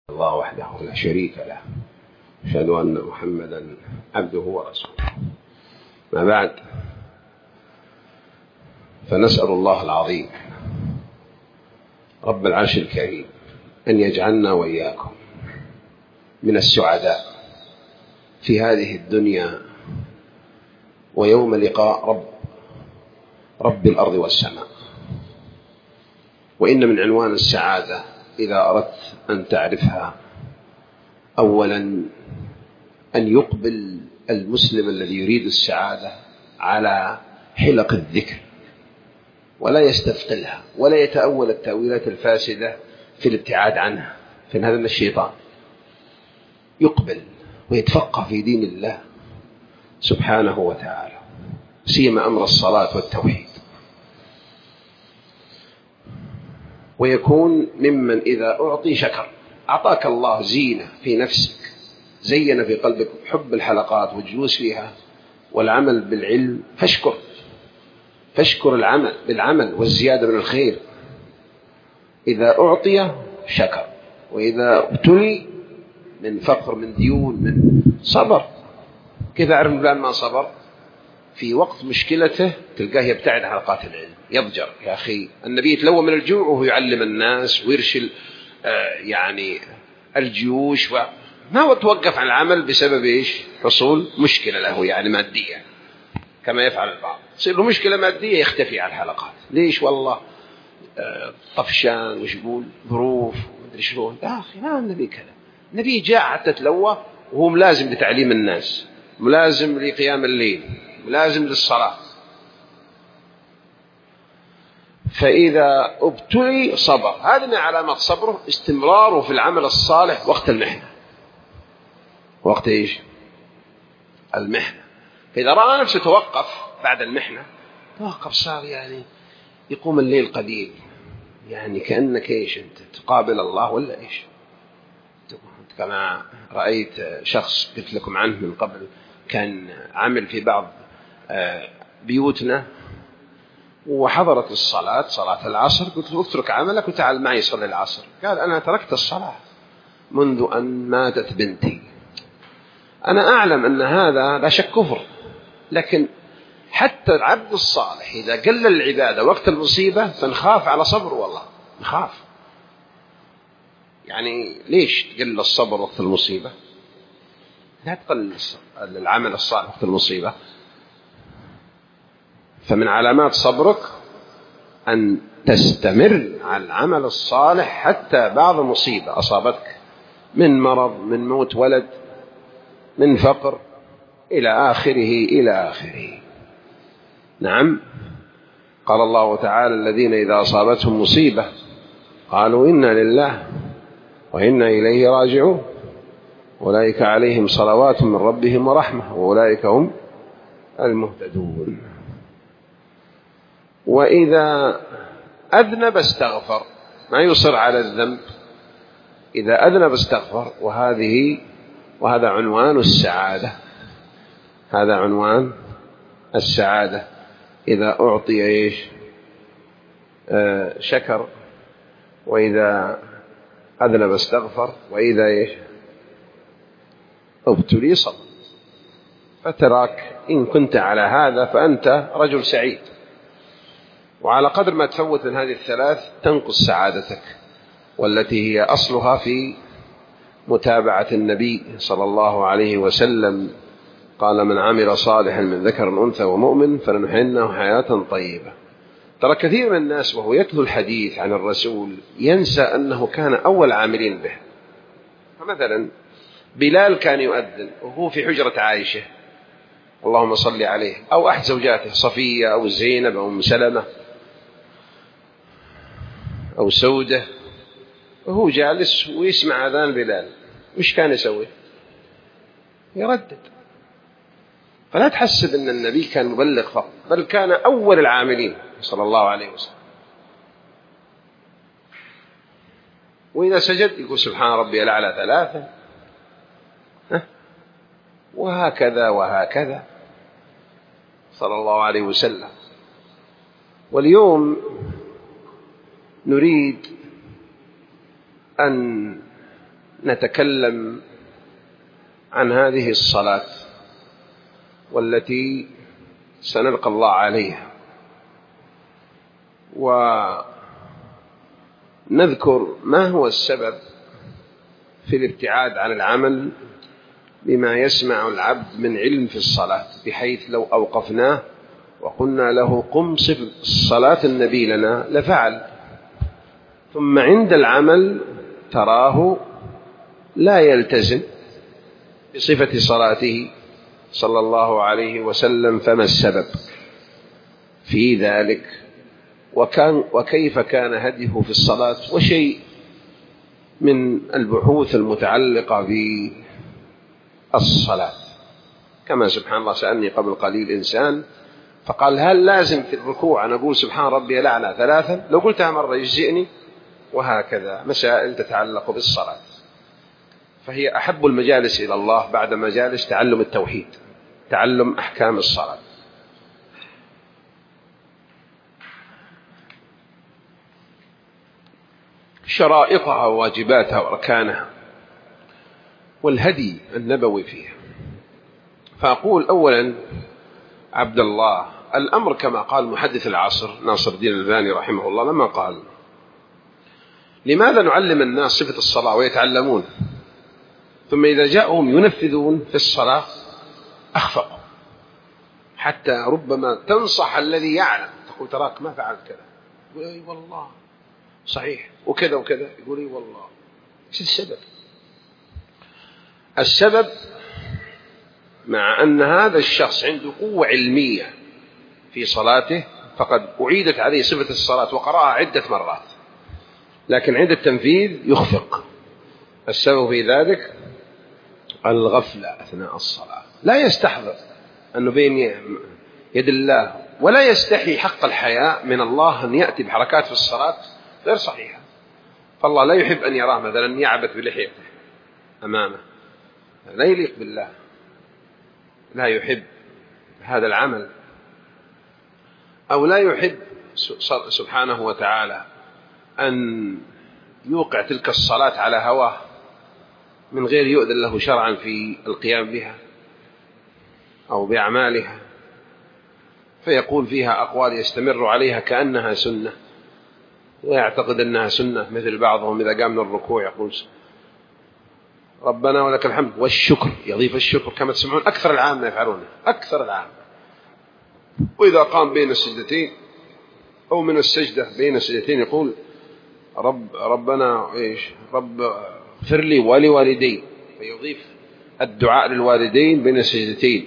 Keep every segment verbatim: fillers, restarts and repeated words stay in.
الله وحده لا شريك له، أشهد أن محمدا عبده ورسوله. ما بعد، فنسأل الله العظيم رب العرش الكريم أن يجعلنا وإياكم من السعداء في هذه الدنيا ويوم لقاء رب رب الأرض والسماء. وإن من عنوان السعادة إذا أردت أن تعرفها أولا أن يقبل المسلم الذي يريد السعادة على حلق الذكر ولا يستثقلها ولا يتأول التأويلات الفاسدة في الابتعاد عنها، فإن هذا من الشيطان. يقبل ويتفقه في دين الله سبحانه وتعالى، سيما أمر الصلاة والتوحيد، ويكون ممن إذا أعطي شكر. أعطاك الله زينة في نفسك، زين في قلبك حب الحلقات والجلوس فيها والعمل بالعلم، فاشكر فاشكر العمل بالعمل والزيادة من الخير. إذا أعطي شكر، وإذا ابتلي من فقر من ديون من صبر. كيف أعرف الآن ما صبر؟ في وقت مشكلته تلقاه يبتعد عن حلقات العلم، يضجر. يا أخي النبي يتلوى من الجوع وهو يعلم الناس ويرشل آه يعني الجيوش، وما توقف عن العمل بسبب إيش؟ حصول مشكلة له يعني مادية، كما يفعل البعض. تصير له مشكلة مادية يختفي عن الحلقات. ليش؟ والله آه طفشان، وش يقول ظروف مدري شلون. يا أخي ما النبي كذا، النبي جاء حتى تلوى وهو ملازم لتعليم الناس، ملازم لقيام الليل، ملازم للصلاة. فإذا ابتلي صبر. هذا من علامات صبره استمراره في العمل الصالح وقت المحنة. وقت إيش؟ المحنة. فإذا رأى نفسه توقف بعد المحنة، توقف صار يعني يقوم الليل قليل، يعني كأنك إيش أنت تقابل الله ولا إيش. كما رأيت شخص قلت لكم عنه من قبل، كان عمل في بعض بيوتنا وحضرت الصلاة صلاة العصر، قلت له اترك عملك وتعال معي صلي العصر. قال أنا تركت الصلاة منذ أن ماتت بنتي. أنا أعلم أن هذا لا شك كفر، لكن حتى العبد الصالح إذا قل العبادة وقت المصيبة فنخاف على صبر. والله نخاف. يعني ليش تقل الصبر وقت المصيبة؟ لا تقل العمل الصالح وقت المصيبة. فمن علامات صبرك أن تستمر على العمل الصالح حتى بعد مصيبة أصابتك، من مرض، من موت ولد، من فقر، إلى آخره إلى آخره. نعم، قال الله تعالى الذين إذا أصابتهم مصيبة قالوا إنا لله وإنا إليه راجعون أولئك عليهم صلوات من ربهم ورحمة وأولئك هم المهتدون. وإذا أذنب استغفر، ما يصر على الذنب، إذا أذنب استغفر. وهذه وهذا عنوان السعادة، هذا عنوان السعادة. إذا أعطي إيش؟ آه شكر، وإذا أذنب استغفر، وإذا إيش؟ ابتلي صبر. فتراك إن كنت على هذا فأنت رجل سعيد. وعلى قدر ما تفوت من هذه الثلاث تنقص سعادتك، والتي هي أصلها في متابعة النبي صلى الله عليه وسلم. قال من عمل صالحا من ذكر أنثى ومؤمن فلنحيينه حياة طيبة. ترى كثير من الناس وهو يتلو الحديث عن الرسول ينسى أنه كان أول عاملين به. فمثلا بلال كان يؤذن وهو في حجرة عائشة اللهم صل عليه، أو أحد زوجاته صفية أو زينب أو أم سلمة أو سودة، وهو جالس ويسمع أذان بلال، مش كان يسوي؟ يردد. فلا تحسب أن النبي كان مبلغ فقط، بل كان أول العاملين صلى الله عليه وسلم. وإذا سجد يقول سبحان ربي الأعلى ثلاثة، وهكذا وهكذا صلى الله عليه وسلم. واليوم نريد أن نتكلم عن هذه الصلاة والتي سنلقى الله عليها، ونذكر ما هو السبب في الابتعاد عن العمل بما يسمع العبد من علم في الصلاة، بحيث لو أوقفناه وقلنا له قم صف الصلاة النبي لنا لفعل، ثم عند العمل تراه لا يلتزم بصفة صلاته صلى الله عليه وسلم. فما السبب في ذلك؟ وكان وكيف كان هديه في الصلاة؟ وشيء من البحوث المتعلقة بالصلاة. كما سبحان الله سألني قبل قليل إنسان فقال هل لازم في الركوع أن أقول سبحان ربي الأعلى ثلاثا؟ لو قلتها مرة يجزئني. وهكذا مسائل تتعلق بالصلاة، فهي أحب المجالس إلى الله بعد مجالس تعلم التوحيد، تعلم أحكام الصلاة. شرائطها وواجباتها وأركانها والهدي النبوي فيها. فأقول أولا عبد الله، الأمر كما قال محدث العصر ناصر الدين الألباني رحمه الله لما قال لماذا نعلم الناس صفة الصلاة ويتعلمون ثم إذا جاءهم ينفذون في الصلاة أخفقوا، حتى ربما تنصح الذي يعلم تقول تراك ما فعلت كذا، يقول أي والله صحيح وكذا وكذا، يقول أي والله. إيش السبب؟ السبب مع أن هذا الشخص عنده قوة علمية في صلاته فقد أعيدت عليه صفة الصلاة وقرأها عدة مرات، لكن عند التنفيذ يخفق. السبب في ذلك الغفلة أثناء الصلاة، لا يستحضر أنه بين يد الله، ولا يستحي حق الحياء من الله أن يأتي بحركات في الصلاة غير صحيحة. فالله لا يحب أن يراه مثلا يعبث بلحيته أمامه، لا يليق بالله، لا يحب هذا العمل، أو لا يحب سبحانه وتعالى أن يوقع تلك الصلاة على هواه من غير يؤذن له شرعا في القيام بها أو بأعمالها، فيقول فيها أقوال يستمر عليها كأنها سنة ويعتقد أنها سنة. مثل بعضهم إذا قام من الركوع يقول ربنا ولك الحمد والشكر، يضيف الشكر كما تسمعون أكثر العامة يفعلونه، أكثر العامة. وإذا قام بين السجدتين أو من السجدة بين السجدتين يقول رب ربنا إيش رب اغفر لي ولوالدي، فيضيف الدعاء للوالدين بين السجدتين.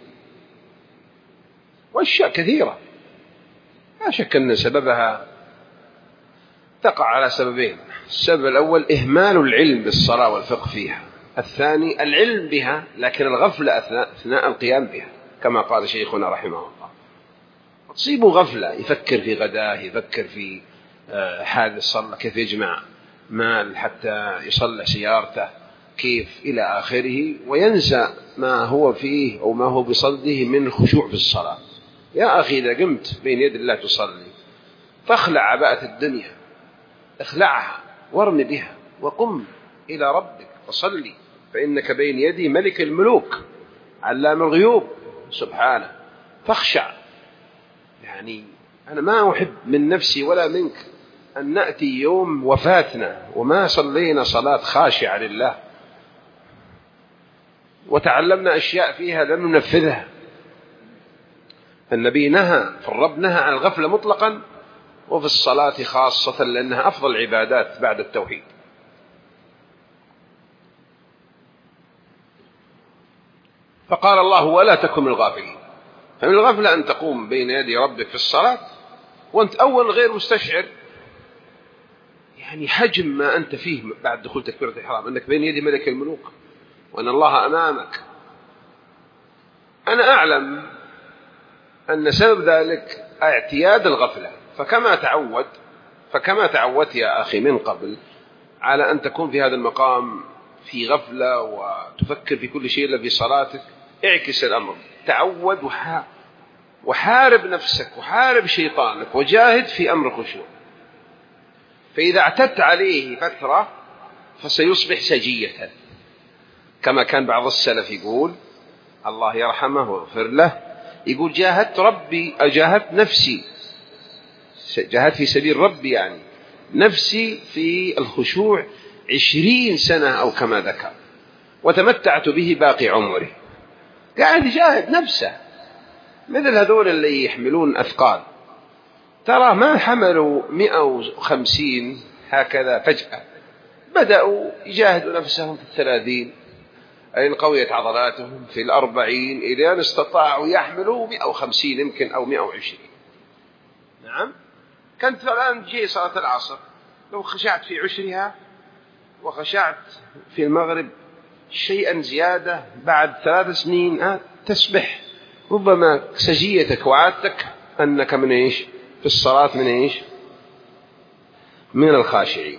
وأشياء كثيرة لا شك أن سببها تقع على سببين. السبب الأول إهمال العلم بالصلاة والفقه فيها، الثاني العلم بها لكن الغفلة أثناء, أثناء القيام بها، كما قال شيخنا رحمه الله تصيبه غفلة، يفكر في غداه، يفكر في حال الصلاة، كيف يجمع مال حتى يصلح سيارته، كيف إلى آخره، وينسى ما هو فيه أو ما هو بصدده من الخشوع في الصلاة. يا أخي إذا قمت بين يد الله تصلي فاخلع عباءة الدنيا، اخلعها وارم بها وقم إلى ربك وصلي، فإنك بين يدي ملك الملوك علام الغيوب سبحانه، فاخشع. يعني أنا ما أحب من نفسي ولا منك أن نأتي يوم وفاتنا وما صلينا صلاة خاشعة لله، وتعلمنا أشياء فيها لم ننفذها. النبي نهى، فالرب نهى عن الغفلة مطلقا، وفي الصلاة خاصة لأنها أفضل العبادات بعد التوحيد. فقال الله ولا تكن من الغافلين. فمن الغفلة أن تقوم بين يدي ربك في الصلاة وأنت أول غير مستشعر يعني حجم ما أنت فيه بعد دخول تكبيرة الإحرام، أنك بين يدي ملك الملوك وأن الله أمامك. أنا أعلم أن سبب ذلك اعتياد الغفلة، فكما تعود فكما تعودت يا أخي من قبل على أن تكون في هذا المقام في غفلة وتفكر في كل شيء إلا في صلاتك، اعكس الأمر، تعود وحارب نفسك وحارب شيطانك وجاهد في أمر الخشوع. فإذا اعتدت عليه فترة فسيصبح سجية، كما كان بعض السلف يقول الله يرحمه ويغفر له، يقول جاهدت ربي أجاهدت نفسي، جاهدت في سبيل ربي يعني نفسي في الخشوع عشرين سنة أو كما ذكر، وتمتعت به باقي عمري. قاعد يجاهد نفسه. مثل هذول اللي يحملون أثقال، ترى ما حملوا مئة وخمسين هكذا فجأة، بدأوا يجاهدوا نفسهم في الثلاثين، أين قويت عضلاتهم في الأربعين، إلى أن استطاعوا يحملوا مئة وخمسين يمكن أو مئة وعشرين. نعم. كنت الآن جي صلاة العصر، لو خشعت في عشرها وخشعت في المغرب شيئا زيادة، بعد ثلاث سنين تسبح، ربما سجيتك وعادتك أنك من إيش في الصلاة، من إيش من الخاشعين.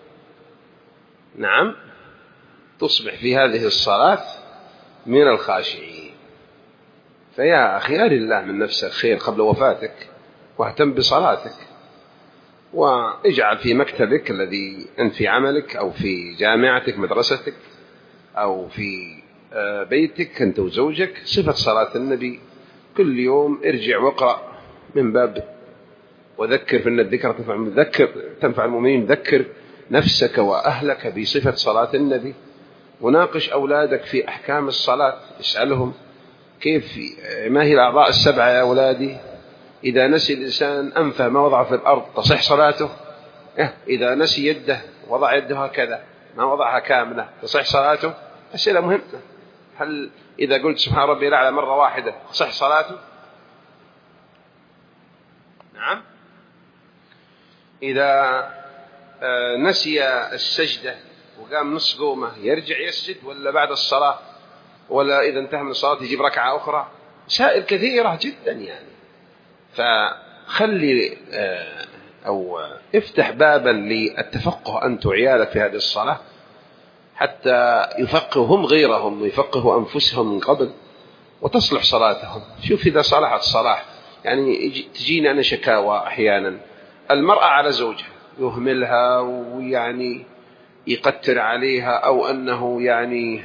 نعم، تصبح في هذه الصلاة من الخاشعين. فيا أخي أري الله من نفسك خير قبل وفاتك، واهتم بصلاتك، واجعل في مكتبك الذي أنت في عملك أو في جامعتك مدرستك أو في بيتك أنت وزوجك صفة صلاة النبي. كل يوم ارجع واقرأ من باب وذكر فإن الذكر تنفع المذكر تنفع المؤمنين. ذكر نفسك وأهلك بصفة صلاة النبي، وناقش أولادك في أحكام الصلاة، اسألهم كيف ما هي الأعضاء السبعة يا أولادي، إذا نسي الإنسان أنفه ما وضع في الأرض تصح صلاته، إذا نسي يده وضع يده هكذا ما وضعها كاملة تصح صلاته. أسئلة مهمة. هل إذا قلت سبحان ربي الأعلى مرة واحدة تصح صلاته؟ نعم. إذا نسي السجدة وقام نص قومة يرجع يسجد ولا بعد الصلاة، ولا إذا انتهى من الصلاة يجيب ركعة أخرى؟ مسائل كثيرة جدا يعني. فخلي أو افتح بابا للتفقه أنت وعيالك في هذه الصلاة، حتى يفقههم غيرهم ويفقهوا أنفسهم من قبل وتصلح صلاتهم. شوف إذا صلحت صلاح، يعني تجينا أنا شكاوى أحيانا المرأة على زوجها يهملها ويعني يقتر عليها، أو أنه يعني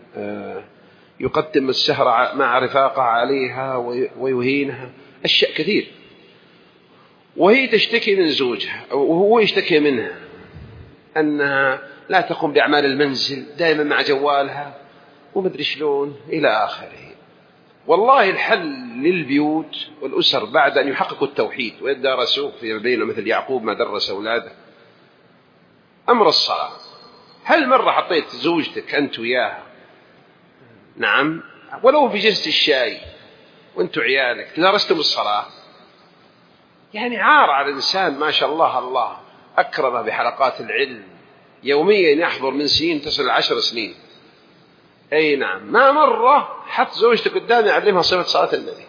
يقدم السهر مع رفاقة عليها ويهينها، أشياء كثير، وهي تشتكي من زوجها وهو يشتكي منها أنها لا تقوم بأعمال المنزل، دائما مع جوالها ومدري شلون إلى آخره. والله الحل للبيوت والأسر بعد أن يحققوا التوحيد ويدرسوه في بينه مثل يعقوب ما درس أولاده أمر الصلاة. هل مرة حطيت زوجتك أنت وياها، نعم، ولو في جلسة الشاي وأنت وعيالك درستم الصلاة؟ يعني عار على الإنسان ما شاء الله الله أكرمه بحلقات العلم يوميا يحضر من سنين تصل عشر سنين. أي نعم، ما مرة حط زوجتك قدامي علمها صفة صلاة النبي.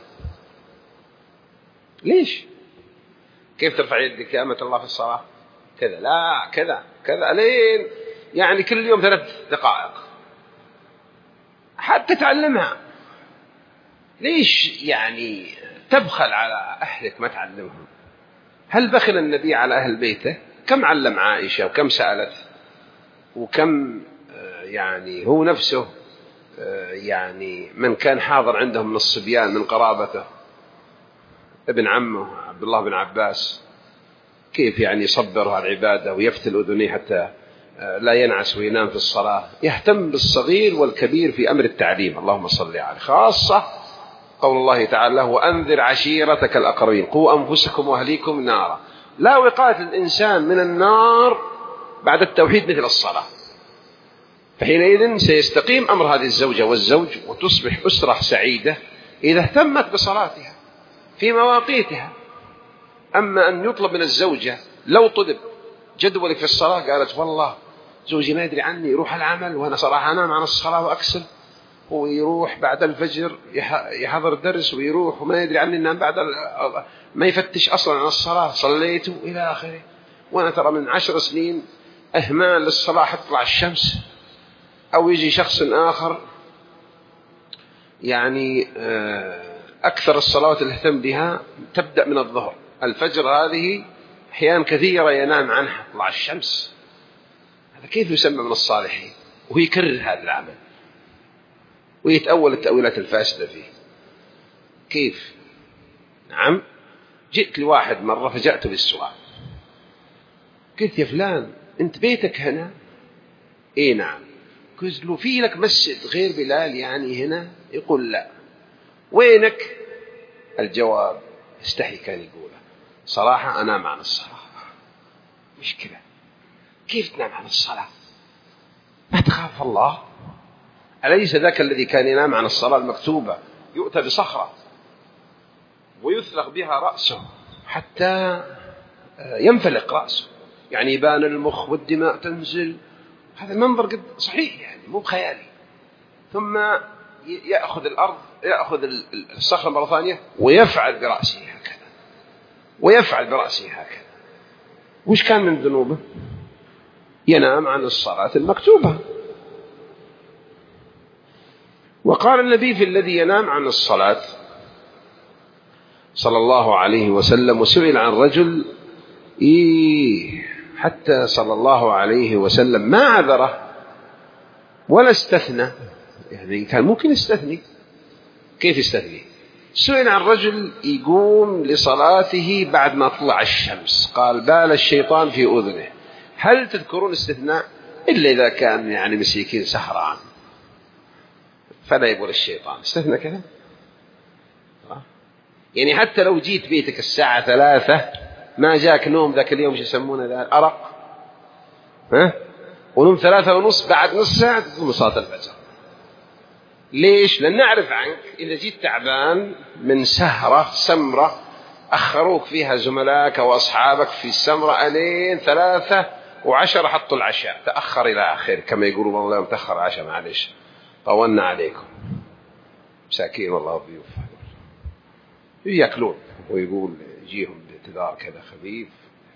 ليش؟ كيف ترفع يدك يا أمة الله في الصلاة؟ كذا، لا كذا كذا، لين يعني كل يوم ثلاث دقائق حتى تعلمها. ليش يعني تبخل على أهلك ما تعلمهم؟ هل بخل النبي على أهل بيته؟ كم علم عائشة وكم سألت، وكم يعني هو نفسه يعني من كان حاضر عندهم من الصبيان من قرابته، ابن عمه عبد الله بن عباس، كيف يعني يصبر على العبادة ويفتل أذنيه حتى لا ينعس وينام في الصلاة. يهتم بالصغير والكبير في أمر التعليم. اللهم صل عليه. خاصة قول الله تعالى وأنذر عشيرتك الأقربين قوا أنفسكم وأهليكم نارا. لا وقاية الإنسان من النار بعد التوحيد مثل الصلاة. فحينئذ سيستقيم أمر هذه الزوجة والزوج، وتصبح أسرة سعيدة إذا اهتمت بصلاتها في مواقيتها. أما أن يطلب من الزوجة لو طلب جدولك في الصلاة قالت والله زوجي ما يدري عني، يروح العمل وأنا صراحة أنام عن الصلاة وأكسل، ويروح بعد الفجر يحضر الدرس ويروح وما يدري عني أنام بعد ما يفتش أصلا عن الصلاة صليته إلى آخره. وأنا ترى من عشر سنين إهمال للصلاة حتى تطلع الشمس. أو يجي شخص آخر يعني أكثر الصلوات اللي اهتم بها تبدأ من الظهر، الفجر هذه أحيان كثيرة ينام عنها تطلع الشمس. هذا كيف يسمى من الصالحين وهو يكرر هذا العمل ويتأول التأويلات الفاسدة فيه؟ كيف؟ نعم. جئت لواحد مرة فجأت بالسؤال، قلت يا فلان أنت بيتك هنا؟ إيه نعم. قلت له في لك مسجد غير بلال يعني هنا؟ يقول لا. وينك؟ الجواب استحي كان يقوله، صراحة أنام عن الصلاة. مشكلة، كيف تنام عن الصلاة؟ ما تخاف الله؟ أليس ذاك الذي كان ينام عن الصلاة المكتوبة يؤتى بصخرة ويثلق بها رأسه حتى ينفلق رأسه، يعني يبان المخ والدماء تنزل، هذا المنظر قد صحيح يعني مو بخيالي، ثم يأخذ الأرض يأخذ الصخرة مرة ثانية ويفعل برأسه هكذا ويفعل برأسه هكذا. وش كان من ذنوبه؟ ينام عن الصلاة المكتوبة. وقال النبي في الذي ينام عن الصلاة صلى الله عليه وسلم، وسئل عن رجل إيه حتى صلى الله عليه وسلم ما عذره ولا استثنى، يعني كان ممكن يستثني، كيف يستثني؟ سئل عن رجل يقوم لصلاته بعد ما طلع الشمس، قال بال الشيطان في أذنه، هل تذكرون استثناء؟ إلا إذا كان يعني مسيكين سهران فلا يقول الشيطان استثنى كذا. يعني حتى لو جيت بيتك الساعة ثلاثة ما جاك نوم ذاك اليوم، ايش يسمونه ذا الأرق، ها، ونوم ثلاثة ونص، بعد نص ساعة تقوم صلاة الفجر. ليش؟ لأن نعرف عنك إذا جيت تعبان من سهرة سمرة أخروك فيها زملائك وأصحابك في السمرة ألين ثلاثة وعشرة حطوا العشاء، تأخر إلى آخر كما يقولون والله يوم تأخر عشاء معلش طولنا عليكم، مساكين والله الضيوف يأكلون، ويقول يجيهم باعتذار كذا خفيف.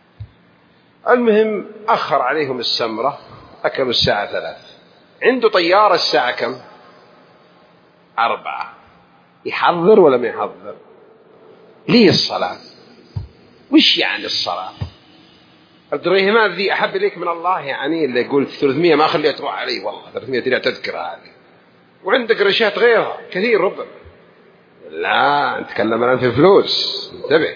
المهم أخر عليهم السمرة، أكلوا الساعة ثلاث، عنده طيارة الساعة كم؟ أربعة، يحضر ولا ما يحضر؟ ليه الصلاة؟ وش يعني الصلاة؟ الدرهمات ذي أحب إليك من الله يعني، اللي يقول ثلاثمية ما أخليها تروح علي والله، ثلاثمية تريد تذكر هذه، وعندك رشات غيرها كثير ربما. لا نتكلم الآن في فلوس، انتبه،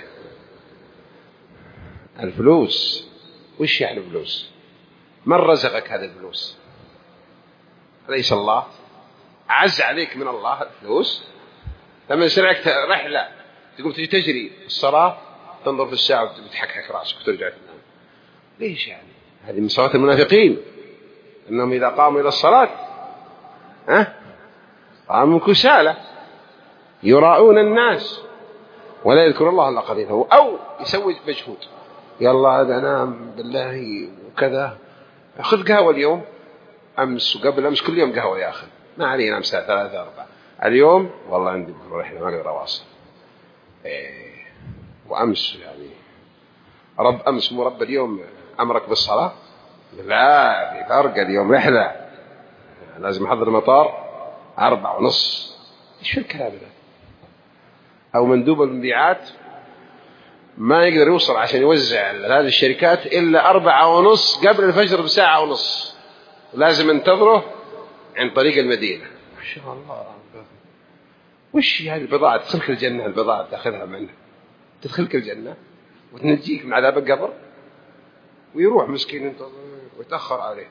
الفلوس وش يعني فلوس؟ من رزقك هذه الفلوس؟ أليس الله؟ عز عليك من الله الفلوس؟ لما يسرعك رحلة تقوم تجي تجري الصلاة تنظر في الساعة وتحكحك رأسك وترجع تنام، ليش يعني؟ هذه من صلاة المنافقين، أنهم إذا قاموا إلى الصلاة ها قاموا كسالى يراؤون الناس ولا يذكر الله إلا قليلا، أو يسوي مجهود، يلا هذا أنام بالله وكذا، أخذ قهوة اليوم، أمس وقبل أمس كل يوم قهوة يا أخي، ما علي نام الساعة ثلاثة أربعة، اليوم والله عندي بكرة رحلة ما أقدر أواصل. إيه. وأمس يعني رب أمس مو رب اليوم أمرك بالصلاة؟ لا في فرق، اليوم رحلة لازم أحضر المطار أربعة ونص، إيش الكلام ده؟ أو مندوب المبيعات ما يقدر يوصل عشان يوزع هذه الشركات إلا أربعة ونص قبل الفجر بساعة ونص، لازم انتظره عن طريق المدينة. ما شاء الله، وش هذه البضاعة تدخلك الجنة؟ البضاعة تأخذها منه تدخلك الجنة وتنجيك من عذاب القبر، ويروح مسكين انتظر ويتأخر عليه.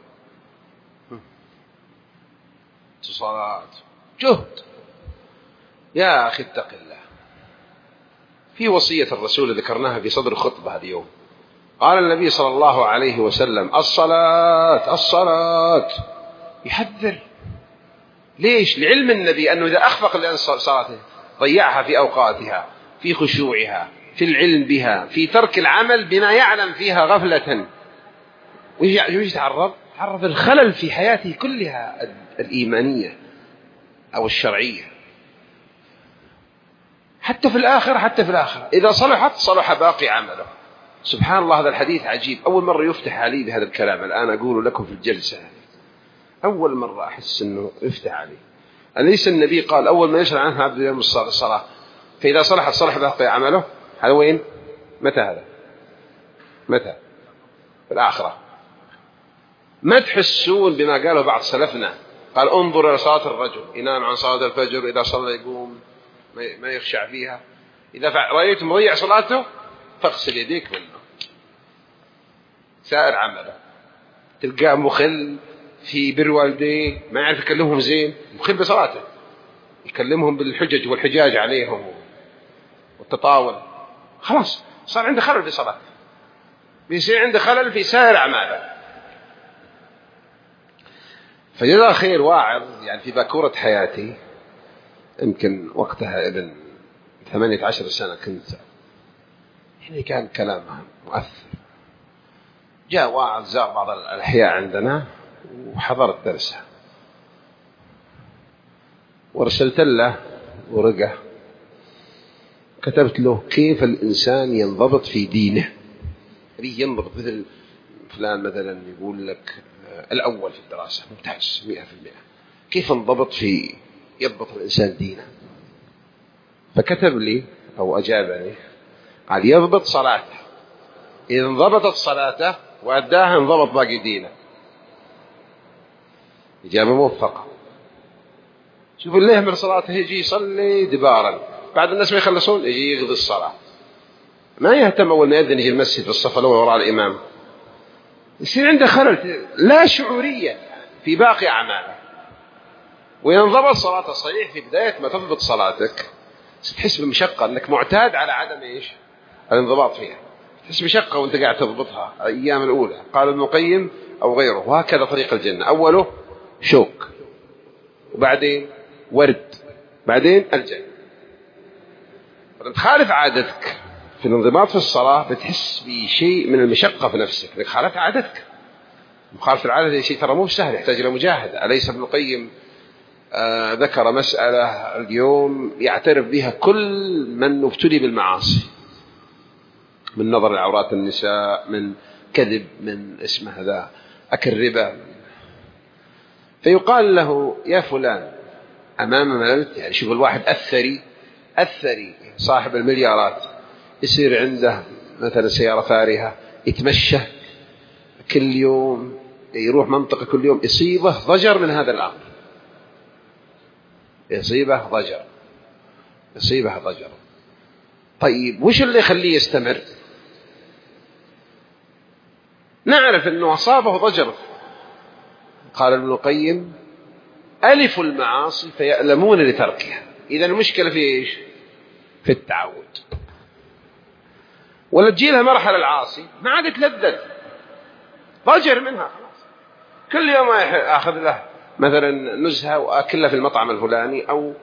اتصالات، جهد. يا أخي اتق الله. في وصية الرسول ذكرناها في صدر الخطبة هذه يوم، قال النبي صلى الله عليه وسلم الصلاة الصلاة، يحذر. ليش؟ لعلم النبي أنه إذا أخفق الإنسان صلاته ضيعها في أوقاتها، في خشوعها، في العلم بها، في ترك العمل بما يعلم فيها غفلة، ويجي تعرض تعرض الخلل في حياته كلها الإيمانية أو الشرعية، حتى في الآخرة حتى في الآخرة إذا صلحت صلح باقي عمله. سبحان الله، هذا الحديث عجيب، أول مرة يفتح علي بهذا الكلام الآن أقول لكم في الجلسة، أول مرة أحس أنه يفتح علي. أليس النبي قال أول ما يشرع عنها عبد اليوم الصلاة، فإذا صلحت صلح باقي عمله؟ هذا وين؟ متى هذا؟ متى؟ في الآخرة. ما تحسون بما قاله بعض سلفنا، قال انظر إلى صلاة الرجل ينام عن صلاة الفجر، إذا صلى يقوم ما يخشع فيها، إذا رأيت مضيع صلاته فاغسل يديك منه. سائر عمله تلقاه مخل في بر والديه، ما يعرف يكلمهم زين، مخل بصلاته، يكلمهم بالحجج والحجاج عليهم والتطاول، خلاص صار عنده خلل في صلاته، بيصير عنده خلل في سائر أعماله. فجزاه خير واعظ يعني في باكورة حياتي، يمكن وقتها ابن ثمانية عشر سنة كنت، يعني كان كلامه مؤثر. جاء واعظ زار بعض الأحياء عندنا وحضرت درسه، ورسلت له ورقة كتبت له كيف الإنسان ينضبط في دينه، ينضبط مثل فلان مثلا يقول لك الأول في الدراسة ممتاز مئة في المئة، كيف انضبط في يضبط الإنسان دينه؟ فكتب لي أو أجابني قال يضبط صلاته، إذا انضبطت صلاته وأداها انضبط باقي دينه. إجابة موفقة. شوف اللي يهمل صلاته يجي يصلي دبارا، بعد الناس ما يخلصون يجي يقضي الصلاة، ما يهتم أول ما يأذن يجي المسجد في الصف الأول وراء الإمام، يصير عنده خلل لا شعوريا في باقي أعماله. وينضبط صلاته صحيح في بداية ما تضبط صلاتك تحس بمشقة أنك معتاد على عدم إيش الانضباط فيها، تحس بمشقة وأنت قاعد تضبطها الأيام الأولى. قال ابن القيم أو غيره وهكذا طريق الجنة، أوله شوك، وبعدين ورد، بعدين الجنة. فلما تخالف عادتك في الانضباط في الصلاة بتحس بشيء من المشقة في نفسك لأنك خالفت عادتك. مخالفة العادة شيء ترى مو سهل، يحتاج إلى مجاهدة. أليس ابن القيم آه ذكر مسألة اليوم يعترف بها كل من ابتلي بالمعاصي، من نظر العورات النساء، من كذب، من اسم هذا أكل ربا، فيقال له يا فلان أمام مللت، يعني شوف الواحد أثري أثري صاحب المليارات يصير عنده مثلا سيارة فارهة، يتمشى كل يوم، يروح منطقة كل يوم، يصيبه ضجر من هذا الأمر، يصيبه ضجر يصيبه ضجر طيب وش اللي يخليه يستمر؟ نعرف أنه أصابه ضجر. قال ابن القيم ألف المعاصي فيألمون لتركها. إذا المشكلة في إيش؟ في التعود. ولا تجيلها مرحلة العاصي ما عاد يتلذذ، ضجر منها خلاص، كل يوم أخذ له مثلا نزهة وأكلها في المطعم الفلاني، أو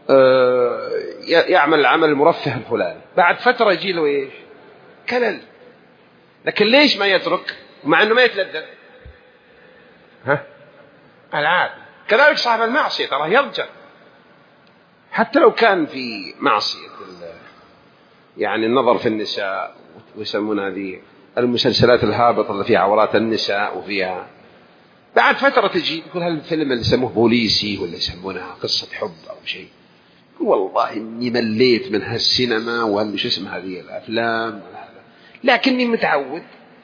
يعمل العمل المرفه الفلاني، بعد فترة يجي له إيش؟ كلل. لكن ليش ما يترك مع أنه ما يتلذذ؟ ها؟ العادة. كذلك صاحب المعصية ترى يضجر حتى لو كان في معصية يعني النظر في النساء، ويسمون هذه المسلسلات الهابطة اللي فيها عورات النساء، وفيها بعد فترة تجي يقول هالفيلم اللي يسموه بوليسي ولا يسمونها قصة حب أو شيء، والله إني مليت من هالسينما وهالش اسم هذه الأفلام، لكني متعود.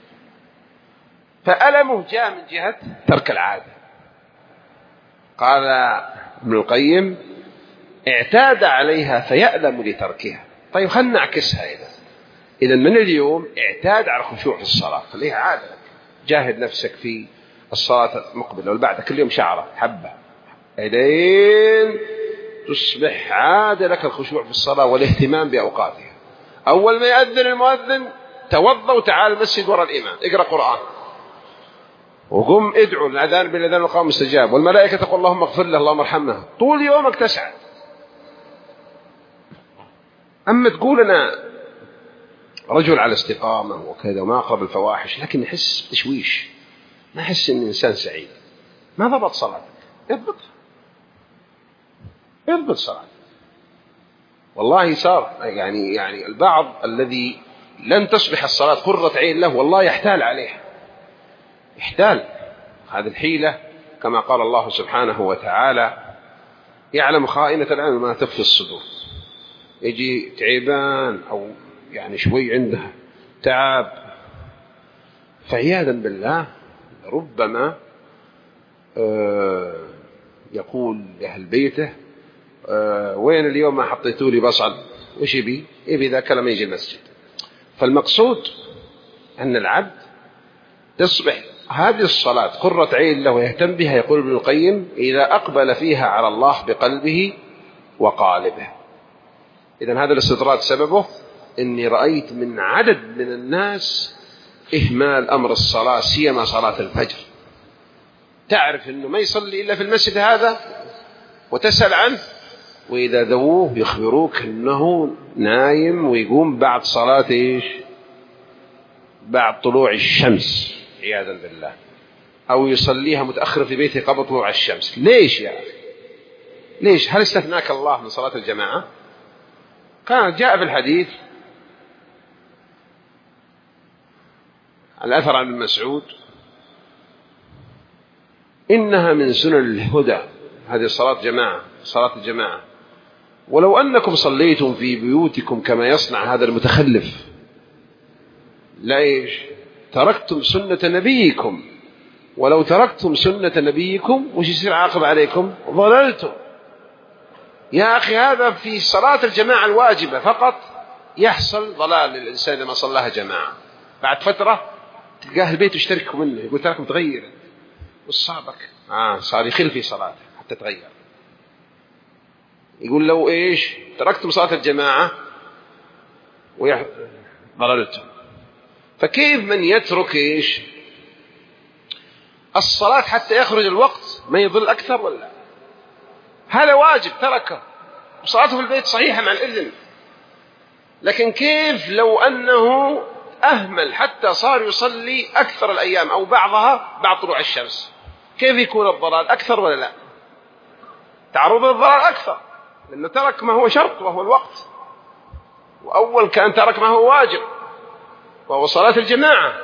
فألمه جاء من جهة ترك العادة. قال ابن القيم اعتاد عليها فيألم لتركها. طيب خلنا نعكسها إذا إذا من اليوم اعتاد على الخشوع في الصلاة، خليها عادة لك، جاهد نفسك في الصلاة المقبلة والبعد كل يوم شعرة حبة إلين تصبح عادة لك الخشوع في الصلاة والاهتمام بأوقاتها. أول ما يأذن المؤذن توضأ وتعال المسجد وراء الإمام، اقرأ قرآن وقم ادعو، الأذان بالأذان القام مستجاب، والملائكة تقول اللهم اغفر له اللهم ارحمه، طول يومك تسعد. أما تقول أنا رجل على استقامة وكذا وما أقرب الفواحش، لكن يحس بتشويش، ما أحس إن إنسان سعيد، ما ضبط صلاتك، اضبطها، اضبط صلاتك. والله صار يعني يعني البعض الذي لن تصبح الصلاة قرة عين له والله يحتال عليها، يحتال هذه الحيلة، كما قال الله سبحانه وتعالى يعلم خائنة الأعين ما تخفي الصدور. يجي تعبان أو يعني شوي عنده تعب، فعياذا بالله ربما يقول لأهل بيته وين اليوم ما حطيتوا لي بصل، وش يبي؟ يبي ذا كلام يجي المسجد. فالمقصود أن العبد تصبح هذه الصلاة قرة عين له ويهتم بها. يقول ابن القيم: إذا أقبل فيها على الله بقلبه وقالبه. إذن هذا الاستطراد سببه إني رأيت من عدد من الناس إهمال أمر الصلاة، سيما صلاة الفجر. تعرف أنه ما يصلي إلا في المسجد هذا وتسأل عنه، وإذا ذووه يخبروك أنه نايم ويقوم بعد صلاة إيش؟ بعد طلوع الشمس عياذا بالله، أو يصليها متأخر في بيته قبل طلوع الشمس. ليش يا أخي؟ ليش؟ هل استثناك الله من صلاة الجماعة؟ كان جاء في الحديث الأثر عن ابن مسعود: إنها من سنن الهدى، هذه الصلاة جماعة، صلاة الجماعة، ولو أنكم صليتم في بيوتكم كما يصنع هذا المتخلف ليش تركتم سنة نبيكم، ولو تركتم سنة نبيكم وش يصير عاقب عليكم؟ ضللتم. يا أخي هذا في صلاة الجماعة الواجبة فقط يحصل ضلال للإنسان لما صلاها جماعة. بعد فترة تلقاه البيت يشترك منه، يقول تراك متغير وصابك آه صار يخل في صلاته حتى تغير. يقول لو إيش تركتم صلاة الجماعة ويح... ضللتم. فكيف من يترك إيش الصلاة حتى يخرج الوقت ما يضل أكثر؟ ولا هذا واجب تركه، وصلاته في البيت صحيحة مع الإذن، لكن كيف لو أنه أهمل حتى صار يصلي أكثر الأيام أو بعضها بعد طلوع الشمس؟ كيف يكون الضلال أكثر ولا لا؟ تعرض للضلال أكثر، لأنه ترك ما هو شرط وهو الوقت، وأول كان ترك ما هو واجب وهو صلاة الجماعة.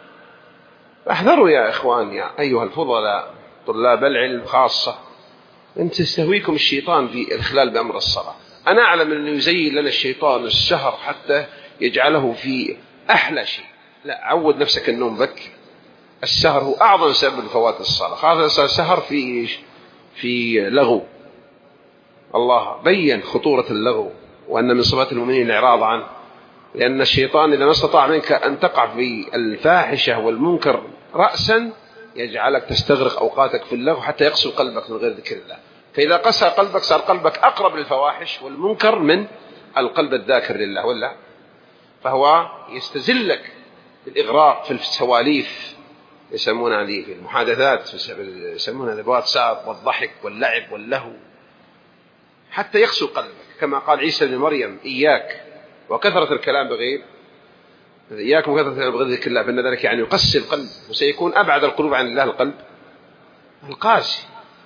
فاحذروا يا إخوان يا أيها الفضلاء طلاب العلم خاصة، أن تستهويكم الشيطان في الإخلال بأمر الصلاة. أنا أعلم أنه يزين لنا الشيطان السهر حتى يجعله في أحلى شيء. لا، عود نفسك النوم بك. السهر هو أعظم سبب لفوات الصلاة، خاصة السهر في في لغو. الله بين خطورة اللغو وأن من صفات المؤمنين الإعراض عنه، لأن الشيطان إذا ما استطاع منك أن تقع في الفاحشة والمنكر رأسا يجعلك تستغرق أوقاتك في اللغو حتى يقسو قلبك من غير ذكر الله. فإذا قسى قلبك صار قلبك أقرب للفواحش والمنكر من القلب الذاكر لله. ولا فهو يستزلك بالإغراق في السواليف، يسمونها هذه في المحادثات، يسمونها الواتساب والضحك واللعب واللهو، حتى يقسو قلبك. كما قال عيسى بن مريم: إياك وكثرة الكلام بغير إياكم وكثرة الكلام بغير ذكر الله فإن ذلك يعني يقسي القلب، وسيكون أبعد القلوب عن الله القلب القاسي.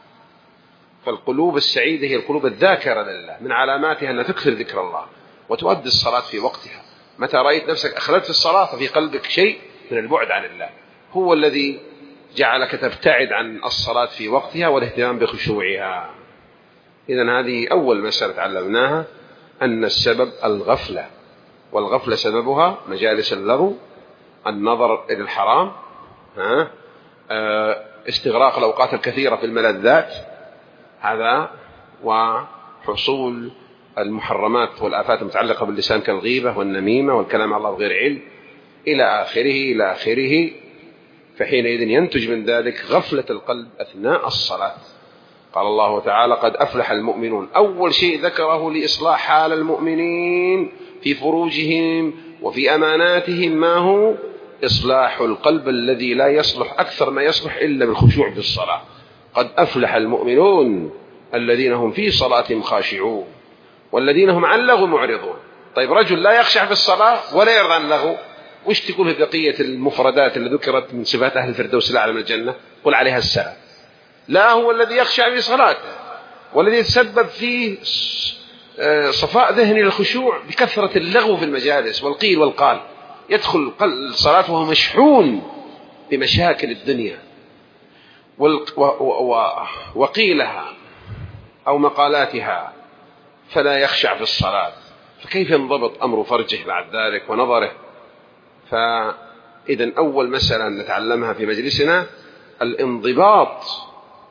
فالقلوب السعيدة هي القلوب الذاكرة لله، من علاماتها أن تكثر ذكر الله وتؤدي الصلاة في وقتها. متى رأيت نفسك أخلت في الصلاة ففي قلبك شيء من البعد عن الله، هو الذي جعلك تبتعد عن الصلاة في وقتها والاهتمام بخشوعها. إذن هذه أول مسألة تعلمناها، أن السبب الغفلة، والغفلة سببها مجالس اللغو، النظر إلى الحرام، ها؟ استغراق الأوقات الكثيرة في الملذات، هذا، وحصول المحرمات والآفات المتعلقة باللسان كالغيبة والنميمة والكلام على الله بغير علم إلى آخره إلى آخره. فحينئذ ينتج من ذلك غفلة القلب أثناء الصلاة. قال الله تعالى: قد أفلح المؤمنون. أول شيء ذكره لإصلاح حال المؤمنين في فروجهم وفي أماناتهم ما هو إصلاح القلب الذي لا يصلح أكثر ما يصلح إلا بالخشوع في الصلاة. قد أفلح المؤمنون الذين هم في صلاتهم خاشعون والذين هم عن اللغو معرضون. طيب رجل لا يخشع في الصلاة ولا يرضى عن اللغو، وش تقول في بقية المفردات اللي ذكرت من صفات أهل الفردوس الأعلى من الجنة؟ قل عليها السلام. لا، هو الذي يخشع في صلاته والذي يتسبب في صفاء ذهني للخشوع بكثرة اللغو في المجالس والقيل والقال، يدخل الصلاة وهو مشحون بمشاكل الدنيا وقيلها أو مقالاتها، فلا يخشع في الصلاة. فكيف ينضبط أمر فرجه بعد ذلك ونظره؟ فإذن أول مسألة نتعلمها في مجلسنا الانضباط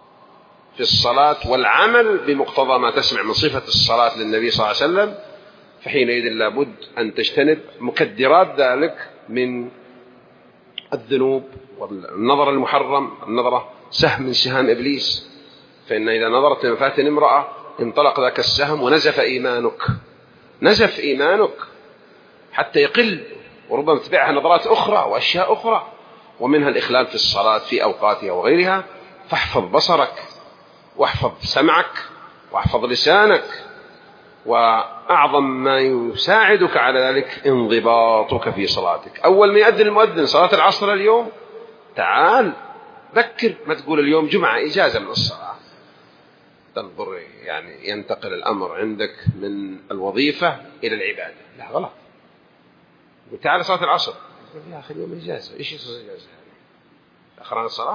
في الصلاة والعمل بمقتضى ما تسمع من صفة الصلاة للنبي صلى الله عليه وسلم، فحينئذ لابد أن تجتنب مكدرات ذلك من الذنوب والنظر المحرم، النظرة سهم من سهام إبليس، فإن إذا نظرت لمفاتن امرأة انطلق ذاك السهم ونزف إيمانك، نزف إيمانك حتى يقل، وربما تبعها نظرات أخرى وأشياء أخرى، ومنها الإخلال في الصلاة في أوقاتها وغيرها. فاحفظ بصرك واحفظ سمعك واحفظ لسانك، وأعظم ما يساعدك على ذلك انضباطك في صلاتك. أول ما يأذن المؤذن صلاة العصر اليوم، تعال ذكر، ما تقول اليوم جمعة إجازة من الصلاة، تنظر يعني ينتقل الأمر عندك من الوظيفة إلى العبادة. لا غلط، وتعال صلاة العصر، يا أخي اليوم إجازة، إيش يصير إجازة؟ أخران الصلاة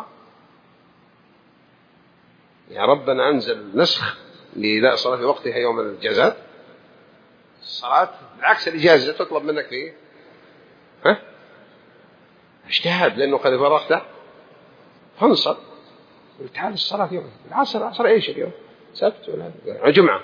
يا ربنا أنزل نسخ لإداء الصلاة في وقتها يوم الإجازات؟ الصلاة بالعكس الإجازة تطلب منك فيه ها اجتهاد، لأنه قد فرغت فانصب وتعال الصلاة يوم العصر. العصر إيش اليوم؟ سبت ولا جمعة؟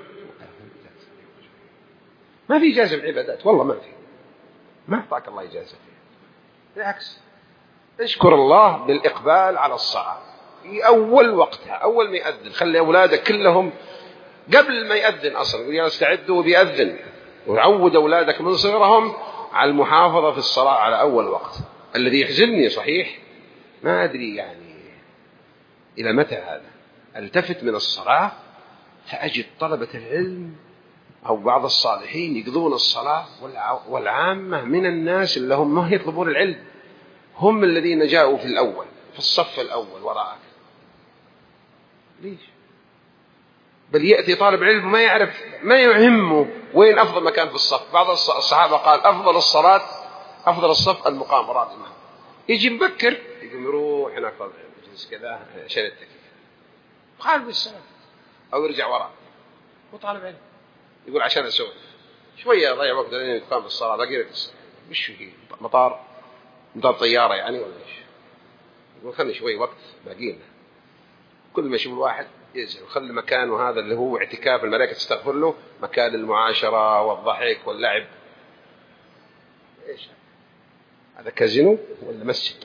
ما في إجازة بالعبادات، والله ما في، ما أعطاك الله إجازة فيها. بالعكس اشكر الله بالإقبال على الصلاة في أول وقتها، أول ما يأذن. خلي أولادك كلهم قبل ما يأذن أصلا يقول يا استعدوا بيأذن، وعود أولادك من صغرهم على المحافظة في الصلاة على أول وقت. الذي يحزنني صحيح ما أدري يعني إلى متى هذا، التفت من الصلاة فأجد طلبة العلم أو بعض الصالحين يقضون الصلاة، والعامة من الناس اللي هم ما يطلبون العلم هم الذين جاءوا في الأول في الصف الأول وراءك. ليش؟ بل يأتي طالب علم ما يعرف، ما يهمه وين أفضل مكان في الصف. بعض الصحابة قال أفضل الصلاة أفضل الصف المقام وراء الإمام، يجي مبكر يقوم يروح هناك طالب علم يجلس كذا عشان التكييف خالف السلام، أو يرجع وراء وطالب علم يقول عشان أسوي شوية ضيع وقت لين يقام في الصلاة باقي لك الصلاة. مش في مطار مطار طيارة يعني ولا إيش؟ يقول خلي شوي وقت باقي لنا. كل ما يشوف الواحد يزعل وخلي مكانه هذا اللي هو اعتكاف الملائكة تستغفر له مكان المعاشرة والضحك واللعب. إيش هذا؟ كازينو ولا مسجد؟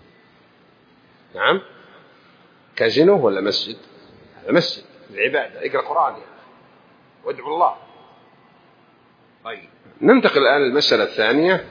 نعم كازينو ولا مسجد؟ هذا مسجد العبادة، اقرأ قرآن يعني وادعو الله. طيب ننتقل الآن للمسألة الثانية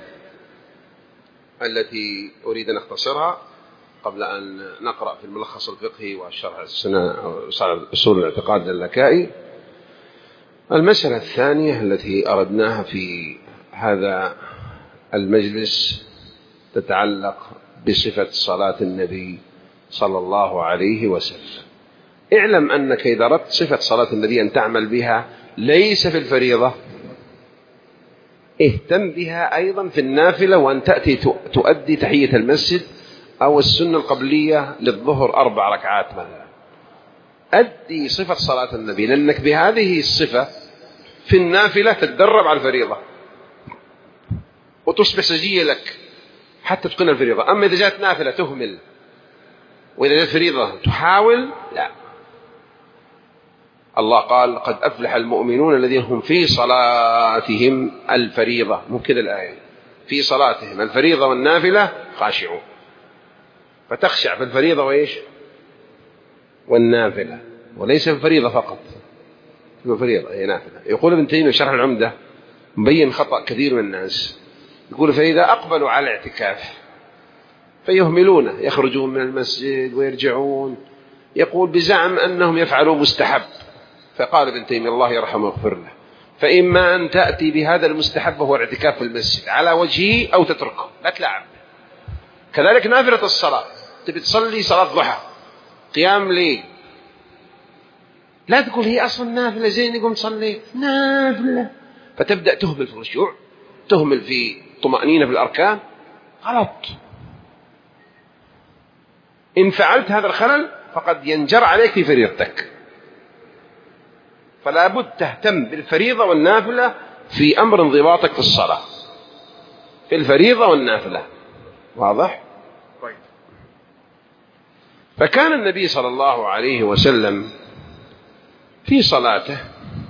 التي أريد أن أختصرها قبل أن نقرأ في الملخص الفقهي والشرح السنة أصول الاعتقاد اللكائي. المسألة الثانية التي أردناها في هذا المجلس تتعلق بصفة صلاة النبي صلى الله عليه وسلم. اعلم أنك إذا أردت صفة صلاة النبي أن تعمل بها ليس في الفريضة، اهتم بها أيضا في النافلة، وأن تأتي تؤدي تحية المسجد أو السنة القبلية للظهر أربع ركعات مثلا. أدي صفة صلاة النبي، لأنك بهذه الصفة في النافلة تتدرب على الفريضة وتصبح سجية لك حتى تقن الفريضة. أما إذا جاءت نافلة تهمل، وإذا جاءت فريضة تحاول، لا. الله قال قد أفلح المؤمنون الذين هم في صلاتهم الفريضة، مو كذا الآية، في صلاتهم الفريضة والنافلة خاشعون. فتخشع في الفريضة وإيش والنافلة، وليس في الفريضة فقط، في الفريضة هي نافلة. يقول ابن تيمية شرح العمدة مبين خطأ كثير من الناس، يقول فإذا أقبلوا على الاعتكاف فيهملونه، يخرجون من المسجد ويرجعون، يقول بزعم أنهم يفعلون مستحب. فقال ابن تيمية الله يرحمه ويغفر له فإما أن تأتي بهذا المستحب وهو الاعتكاف في المسجد على وجهه أو تتركه، لا تلعب. كذلك نافلة الصلاة، تبي تصلي صلاة ضحى قيام ليل، لا تقول هي أصلا نافلة زين يقوم تصلي نافلة، فتبدأ تهمل في الرشوع، تهمل في طمأنينة في الأركان. غلط. إن فعلت هذا الخلل فقد ينجر عليك في فريضتك. فلا بد تهتم بالفريضة والنافلة في أمر انضباطك في الصلاة، في الفريضة والنافلة. واضح؟ طيب. فكان النبي صلى الله عليه وسلم في صلاته،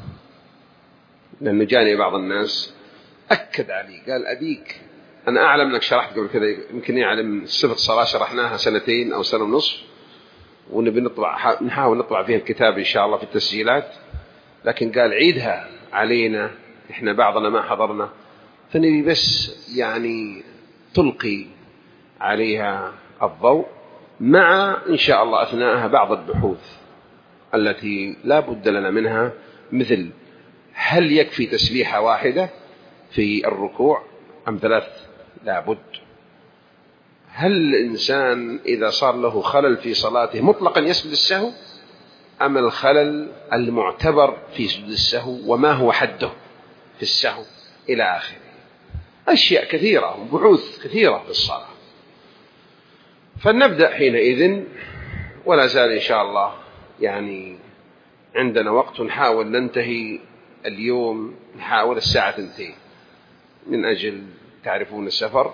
لأنه جاني بعض الناس أكد علي قال أبيك أنا أعلم أنك شرحت قبل كذا، يمكن يعلم صفة الصلاة شرحناها سنتين أو سنة ونصف، ونبي نطبع نحاول نطبع فيها الكتاب إن شاء الله في التسجيلات، لكن قال عيدها علينا إحنا بعضنا ما حضرنا، فنبي بس يعني تلقي عليها الضوء، مع إن شاء الله أثناءها بعض البحوث التي لا بد لنا منها، مثل هل يكفي تسبيحة واحدة في الركوع أم ثلاث؟ لا بد. هل الإنسان إذا صار له خلل في صلاته مطلقا يسجد السهو، أم الخلل المعتبر في سجود السهو وما هو حده في السهو إلى آخره؟ أشياء كثيرة وبحوث كثيرة في الصلاة. فلنبدأ حينئذ، ولا زال إن شاء الله يعني عندنا وقت، نحاول ننتهي اليوم، نحاول الساعة تنتهي من أجل تعرفون السفر،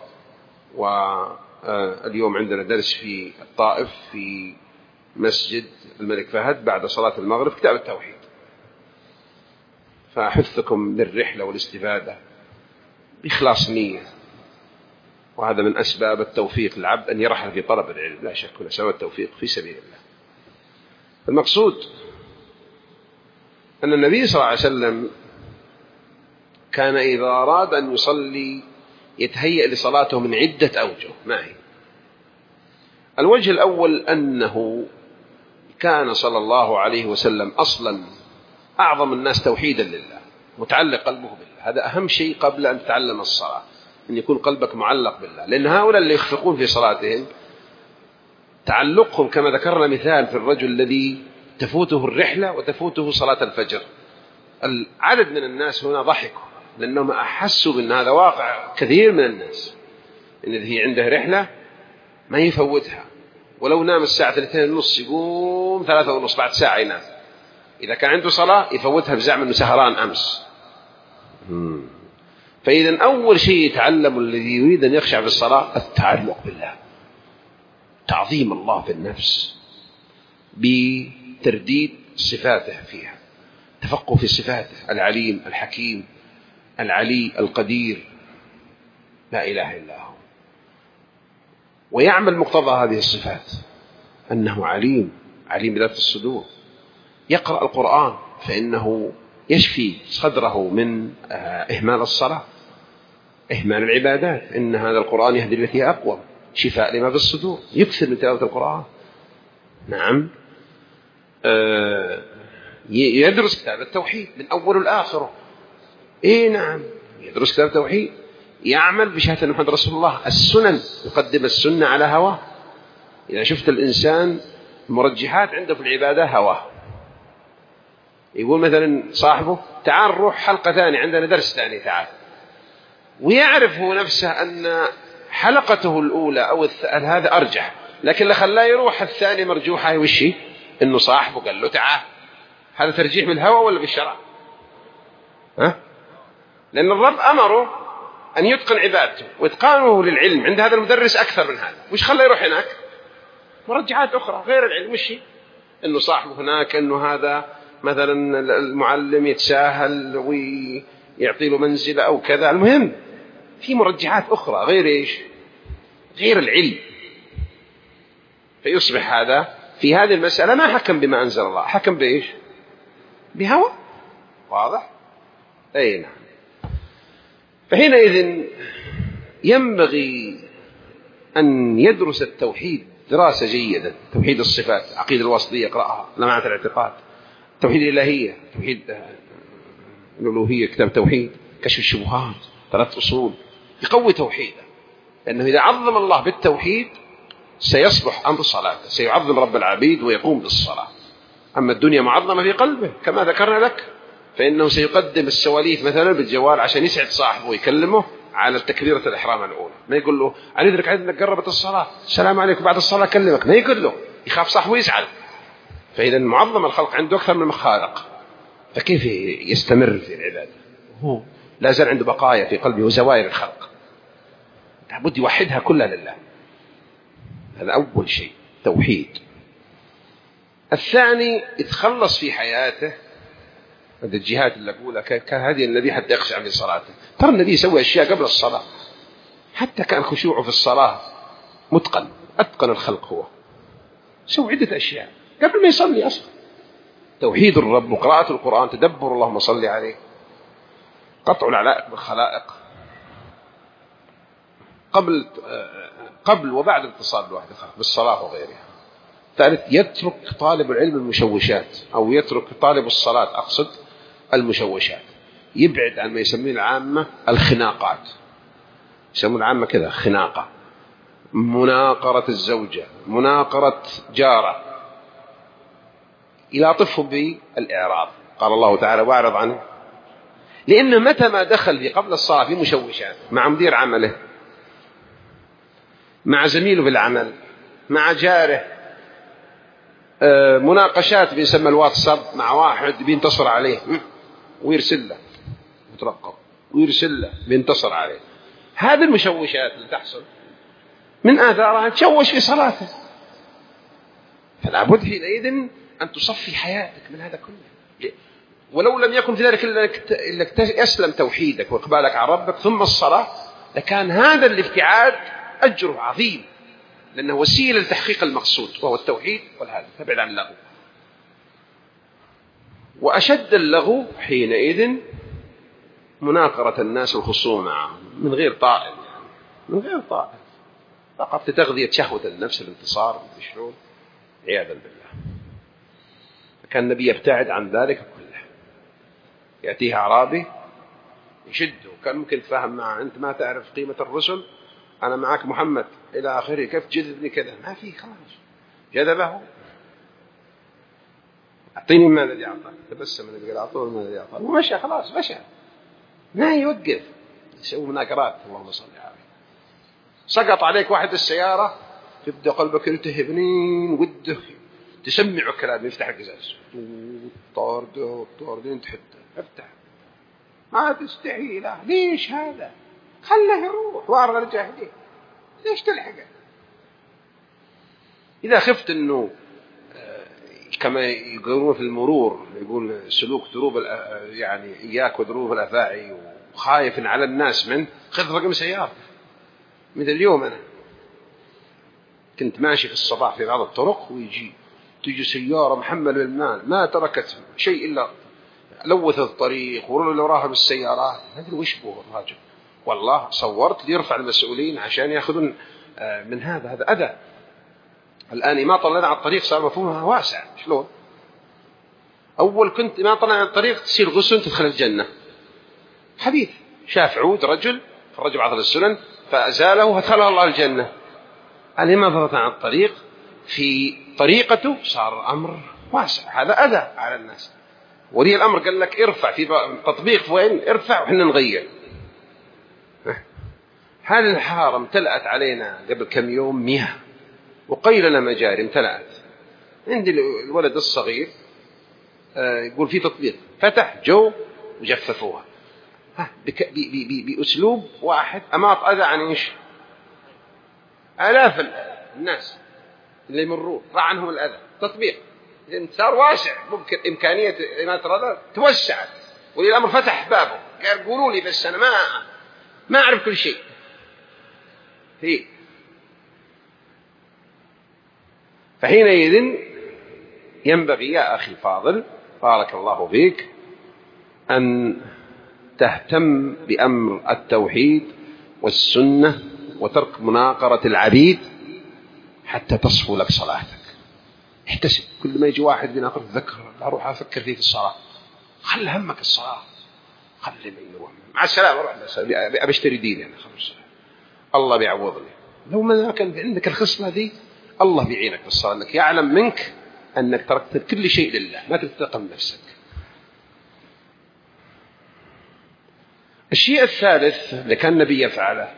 واليوم عندنا درس في الطائف في مسجد الملك فهد بعد صلاة المغرب كتاب التوحيد، فحثكم للرحلة والاستفادة بإخلاص نية، وهذا من أسباب التوفيق للعبد أن يرحل في طلب العلم، لا شك ولا سبب التوفيق في سبيل الله. المقصود أن النبي صلى الله عليه وسلم كان إذا أراد أن يصلي يتهيأ لصلاته من عدة أوجه. ما هي؟ الوجه الأول أنه كان صلى الله عليه وسلم أصلا أعظم الناس توحيدا لله، متعلق قلبه بالله، هذا أهم شيء قبل أن تتعلم الصلاة، أن يكون قلبك معلق بالله، لأن هؤلاء اللي يخفقون في صلاتهم تعلقهم كما ذكرنا مثال في الرجل الذي تفوته الرحلة وتفوته صلاة الفجر. العدد من الناس هنا ضحكوا لأنهم أحسوا بأن هذا واقع كثير من الناس، إن هي عنده رحلة ما يفوتها، ولو نام الساعة ثلاثين ونص يقوم ثلاثة ونص بعد ساعة ينام، إذا كان عنده صلاة يفوتها بزعم أنه سهران أمس. فإذا أول شيء يتعلم الذي يريد أن يخشع في الصلاة التعلق بالله، تعظيم الله في النفس بترديد صفاته فيها، تفقه في صفاته، العليم الحكيم العلي القدير، لا إله إلا هو، ويعمل مقتضى هذه الصفات، أنه عليم عليم بذات الصدور، يقرأ القرآن فإنه يشفي صدره من إهمال الصلاة، إهمال العبادات، إن هذا القرآن يهدي التي أقوى، شفاء لما في الصدور، يكثر من تلاوة القرآن. نعم. آه يدرس كتاب التوحيد من أول الآخر. إيه نعم، يدرس كتاب التوحيد، يعمل بشهادة محمد رسول الله، السنن، يقدم السنة على هواه. إذا شفت الإنسان مرجحات عنده في العبادة هواه، يقول مثلا صاحبه تعال نروح حلقة ثانية عندنا درس ثاني تعال، ويعرف هو نفسه أن حلقته الأولى أو هذا أرجح، لكن اللي خلاه يروح الثاني مرجوحة وشي إنه صاحبه قال له تعال. هذا ترجيح بالهوى ولا بالشرع؟ ها؟ لأن الرب أمره أن يتقن عبادته، وإتقانه للعلم عند هذا المدرس أكثر من هذا، وش خلاه يروح هناك؟ مرجحات أخرى غير العلم، وشي إنه صاحبه هناك، إنه هذا مثلا المعلم يتساهل ويعطي له منزلة أو كذا، المهم في مرجحات أخرى غير إيش؟ غير العلم. فيصبح هذا في هذه المسألة ما حكم بما أنزل الله، حكم بإيش؟ بهوى. واضح؟ أي نعم. فحينئذ ينبغي أن يدرس التوحيد دراسة جيدة، توحيد الصفات، عقيدة الواسطية يقرأها، لمعة الاعتقاد، توحيد الإلهية، توحيد الألوهية، كتاب التوحيد، كشف الشبهات، ثلاث أصول، يقوي توحيده، لأنه إذا عظم الله بالتوحيد سيصبح أمر صلاته، سيعظم رب العبيد ويقوم بالصلاة. أما الدنيا معظمة في قلبه كما ذكرنا لك، فإنه سيقدم السواليف مثلا بالجوال عشان يسعد صاحبه ويكلمه على التكبيرة الإحرام الأولى، ما يقول له عن إذنك عن إذنك قربت الصلاة، السلام عليكم بعد الصلاة أكلمك، ما يقول له، يخاف صاحبه يزعل. فإذا معظم الخلق عنده أكثر من المخالق، فكيف يستمر في العبادة؟ هو لا زال عنده بقايا في قلبه وزوائر الخلق، لابد يوحدها كلها لله. هذا أول شيء توحيد. الثاني يتخلص في حياته هذه الجهات اللي أقولها كان هذه النبي حتى يخشع في صلاته. ترى النبي يسوي أشياء قبل الصلاة، حتى كان خشوعه في الصلاة متقن، أتقن الخلق هو، سوى عدة أشياء قبل ما يصلي أصلا، توحيد الرب وقراءة القرآن، تدبر اللهم صل عليه، قطع العلائق بالخلائق قبل قبل وبعد الاتصال بالواحد بالصلاة وغيرها. ثالث، يترك طالب العلم المشوشات، أو يترك طالب الصلاة أقصد المشوشات، يبعد عن ما يسميه العامة الخناقات، يسمون العامة كذا خناقة، مناقرة الزوجة، مناقرة جارة، يلاطفهم بالإعراض. قال الله تعالى واعرض عنه، لأنه متى ما دخل في قبل الصلاة في مشوشات مع مدير عمله، مع زميله بالعمل، مع جاره، مناقشات بيسمى الواتساب مع واحد بينتصر عليه ويرسل له يترقب ويرسل له بينتصر عليه، هذه المشوشات اللي تحصل من آثارها تشوش في صلاته. فلا بد حينئذ أن تصفي حياتك من هذا كله، ولو لم يكن في ذلك إلا يسلم توحيدك وإقبالك على ربك ثم الصلاة، لكان هذا الابتعاد أجره عظيم، لأنه وسيلة لتحقيق المقصود وهو التوحيد والهدف. فابعد عن اللغو. وأشد اللغو حينئذ مناقرة الناس والخصوم معهم من غير طائل، يعني من غير طائل، فقط لتغذية شهوة النفس، الانتصار والشعور، عياذا بالله. فكان النبي يبتعد عن ذلك كله. يأتيه أعرابي يشده، كان ممكن تفهم معه أنت ما تعرف قيمة الرسل، أنا معك محمد إلى آخره، كيف جذبني كذا؟ ما في، خلاص جذبه. أعطيني ما الذي أعطاك، تبسم النبي قال أعطوه ما الذي أعطاك، ومشى خلاص مشى، ما يوقف يسوي مناقرات. اللهم صل عليه. سقط عليك واحد السيارة، تبدأ قلبك يلتهبنين وده تسمع كلام، يفتح القزاز طارده طاردين تحته، افتح ما تستحي له، ليش هذا؟ خله يروح وارض الجاهلين، ليش تلحقه؟ إذا خفت أنه كما يقولون في المرور، يقول سلوك دروب يعني إياك ودروب الأفاعي، وخايف على الناس من، خذ رقم سيارة. مثل اليوم أنا كنت ماشي في الصباح في بعض الطرق، ويجي تيجي سيارة محملة بالمال ما تركت شيء إلا لوث الطريق ورول وراها بالسيارات. ما أدري وش بو الراجل، والله صورت ليرفع المسؤولين عشان يأخذون من هذا هذا أذى. الآن ما طلعنا على الطريق صار مفهومها واسع. شلون؟ أول كنت ما طلعنا على الطريق تصير غسل تدخل الجنة. حديث شاف عود رجل في الرجل بعض السنن فأزاله وادخله الله الجنة. الآن ما طلعنا على الطريق في طريقته صار أمر واسع، هذا أذى على الناس. ولي الأمر قال لك ارفع في تطبيق وين ارفع وحنا نغير. هذه الحارة امتلأت علينا قبل كم يوم مياه، وقيلنا مجاري امتلأت. عندي الولد الصغير يقول في تطبيق فتح جو وجففوها بأسلوب واحد، أماط أذى عن إيش آلاف الناس اللي يمرون، راح عنهم الأذى. تطبيق صار واسع، ممكن إمكانية إماتة هذا توسعت، ولي الأمر فتح بابه قال قولوا لي بس أنا ما ما أعرف كل شيء. هي فحينئذ ينبغي يا أخي الفاضل بارك الله فيك أن تهتم بأمر التوحيد والسنة وترك مناقرة العبيد حتى تصفو لك صلاتك. احتسب كل ما يجي واحد بناقر ذكر أروح أفكر فيه في الصلاة، خل همك الصلاة، خل من يروح مع السلامة، أروح أبشتري ديني أنا خمس الله بيعوضني. لو ما كان عندك الخصلة دي الله بيعينك بالصلاة، أنك يعلم منك أنك تركت كل شيء لله، ما تتقم نفسك. الشيء الثالث اللي كان النبي يفعله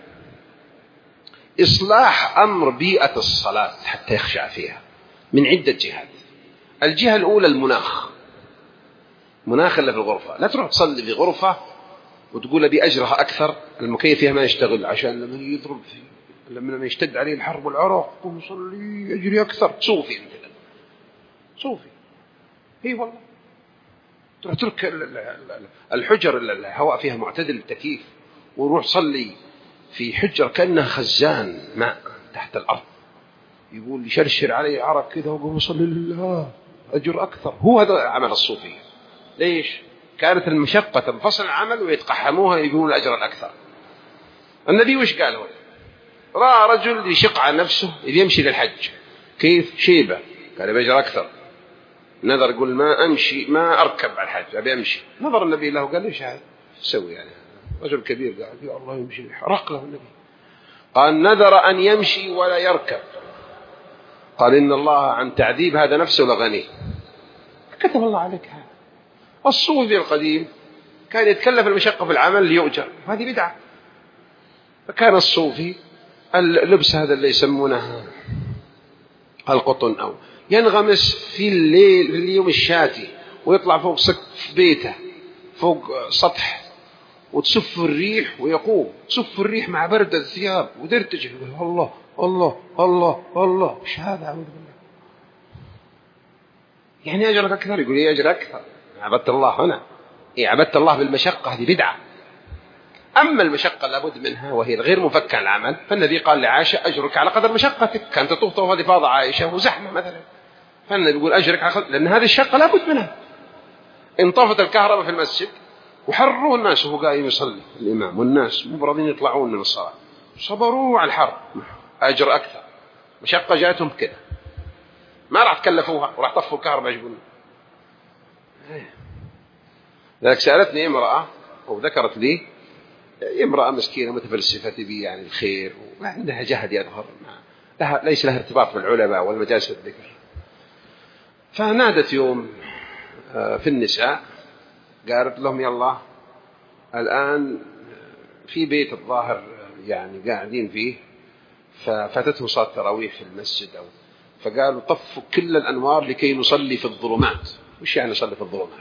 إصلاح أمر بيئة الصلاة حتى يخشع فيها من عدة جهات. الجهة الأولى المناخ، مناخ اللي في الغرفة. لا تروح تصلي في غرفة وتقول أبي أجرها أكثر، المكيف فيها ما يشتغل عشان لما يضرب فيه، لما يشتد عليه الحرب والعراق قم صلي أجري أكثر. صوفي أنت، صوفي هي والله تترك الحجر الهواء فيها معتدل التكييف وروح صلي في حجر كأنها خزان ماء تحت الأرض، يقول يشرشر علي عرق كذا وقوم يصلي لله أجر أكثر. هو هذا عمل الصوفية. ليش؟ كانت المشقة تنفصل العمل ويتقحموها يقولون الأجر الأكثر. النبي وش قال؟ هو رأى رجل يشق على نفسه إذا يمشي للحج، كيف؟ شيبة، قال بأجر أكثر. نظر يقول ما أمشي ما أركب على الحج أبي أمشي. نظر النبي له قال ليش هذا سوي يعني؟ رجل كبير قال يا الله يمشي، حرق له النبي. قال نذر أن يمشي ولا يركب، قال إن الله عن تعذيب هذا نفسه لغني. كتب الله عليك هذا. الصوفي القديم كان يتكلف المشقة في العمل ليؤجر، هذه بدعة. فكان الصوفي اللبس هذا اللي يسمونه القطن أو ينغمس في الليل في اليوم الشاتي ويطلع فوق سقف بيته فوق سطح وتسف الريح ويقوم تسف الريح مع برد الثياب ودرتجه يقول الله الله الله الله. ايش هذا؟ أعوذ بالله. يعني أجرك أكثر؟ يقول لي أجر أكثر. عبدت الله هنا إيه؟ عبدت الله بالمشقة، هذه بدعة. أما المشقة لابد منها وهي الغير مفكة العمل، فالنبي قال لعائشة أجرك على قدر مشقتك. كانت تطوف طوف إفاضة عائشة وزحمة مثلا، فالنبي يقول أجرك على قدر، لأن هذه الشقة لابد منها. انطفت الكهرباء في المسجد وحروا الناس وهو قايم يصلي الإمام والناس مو براضين يطلعون من الصلاة، صبروا على الحر، أجر أكثر. مشقة جاتهم كده، ما راح تكلفوها وراح طفوا الكهرباء يجبون. لذلك سألتني امرأة وذكرت لي امرأة مسكينة متفلسفة تبي يعني الخير وما عندها جهد يظهر، لها ليس لها ارتباط بالعلماء والمجالس الذكر. فنادت يوم في النساء قالت لهم يلا الآن في بيت الظاهر يعني قاعدين فيه ففاتتهم صلاة التراويح في المسجد، أو فقالوا طفوا كل الأنوار لكي نصلي في الظلمات. وش يعني نصلي في الظلمات؟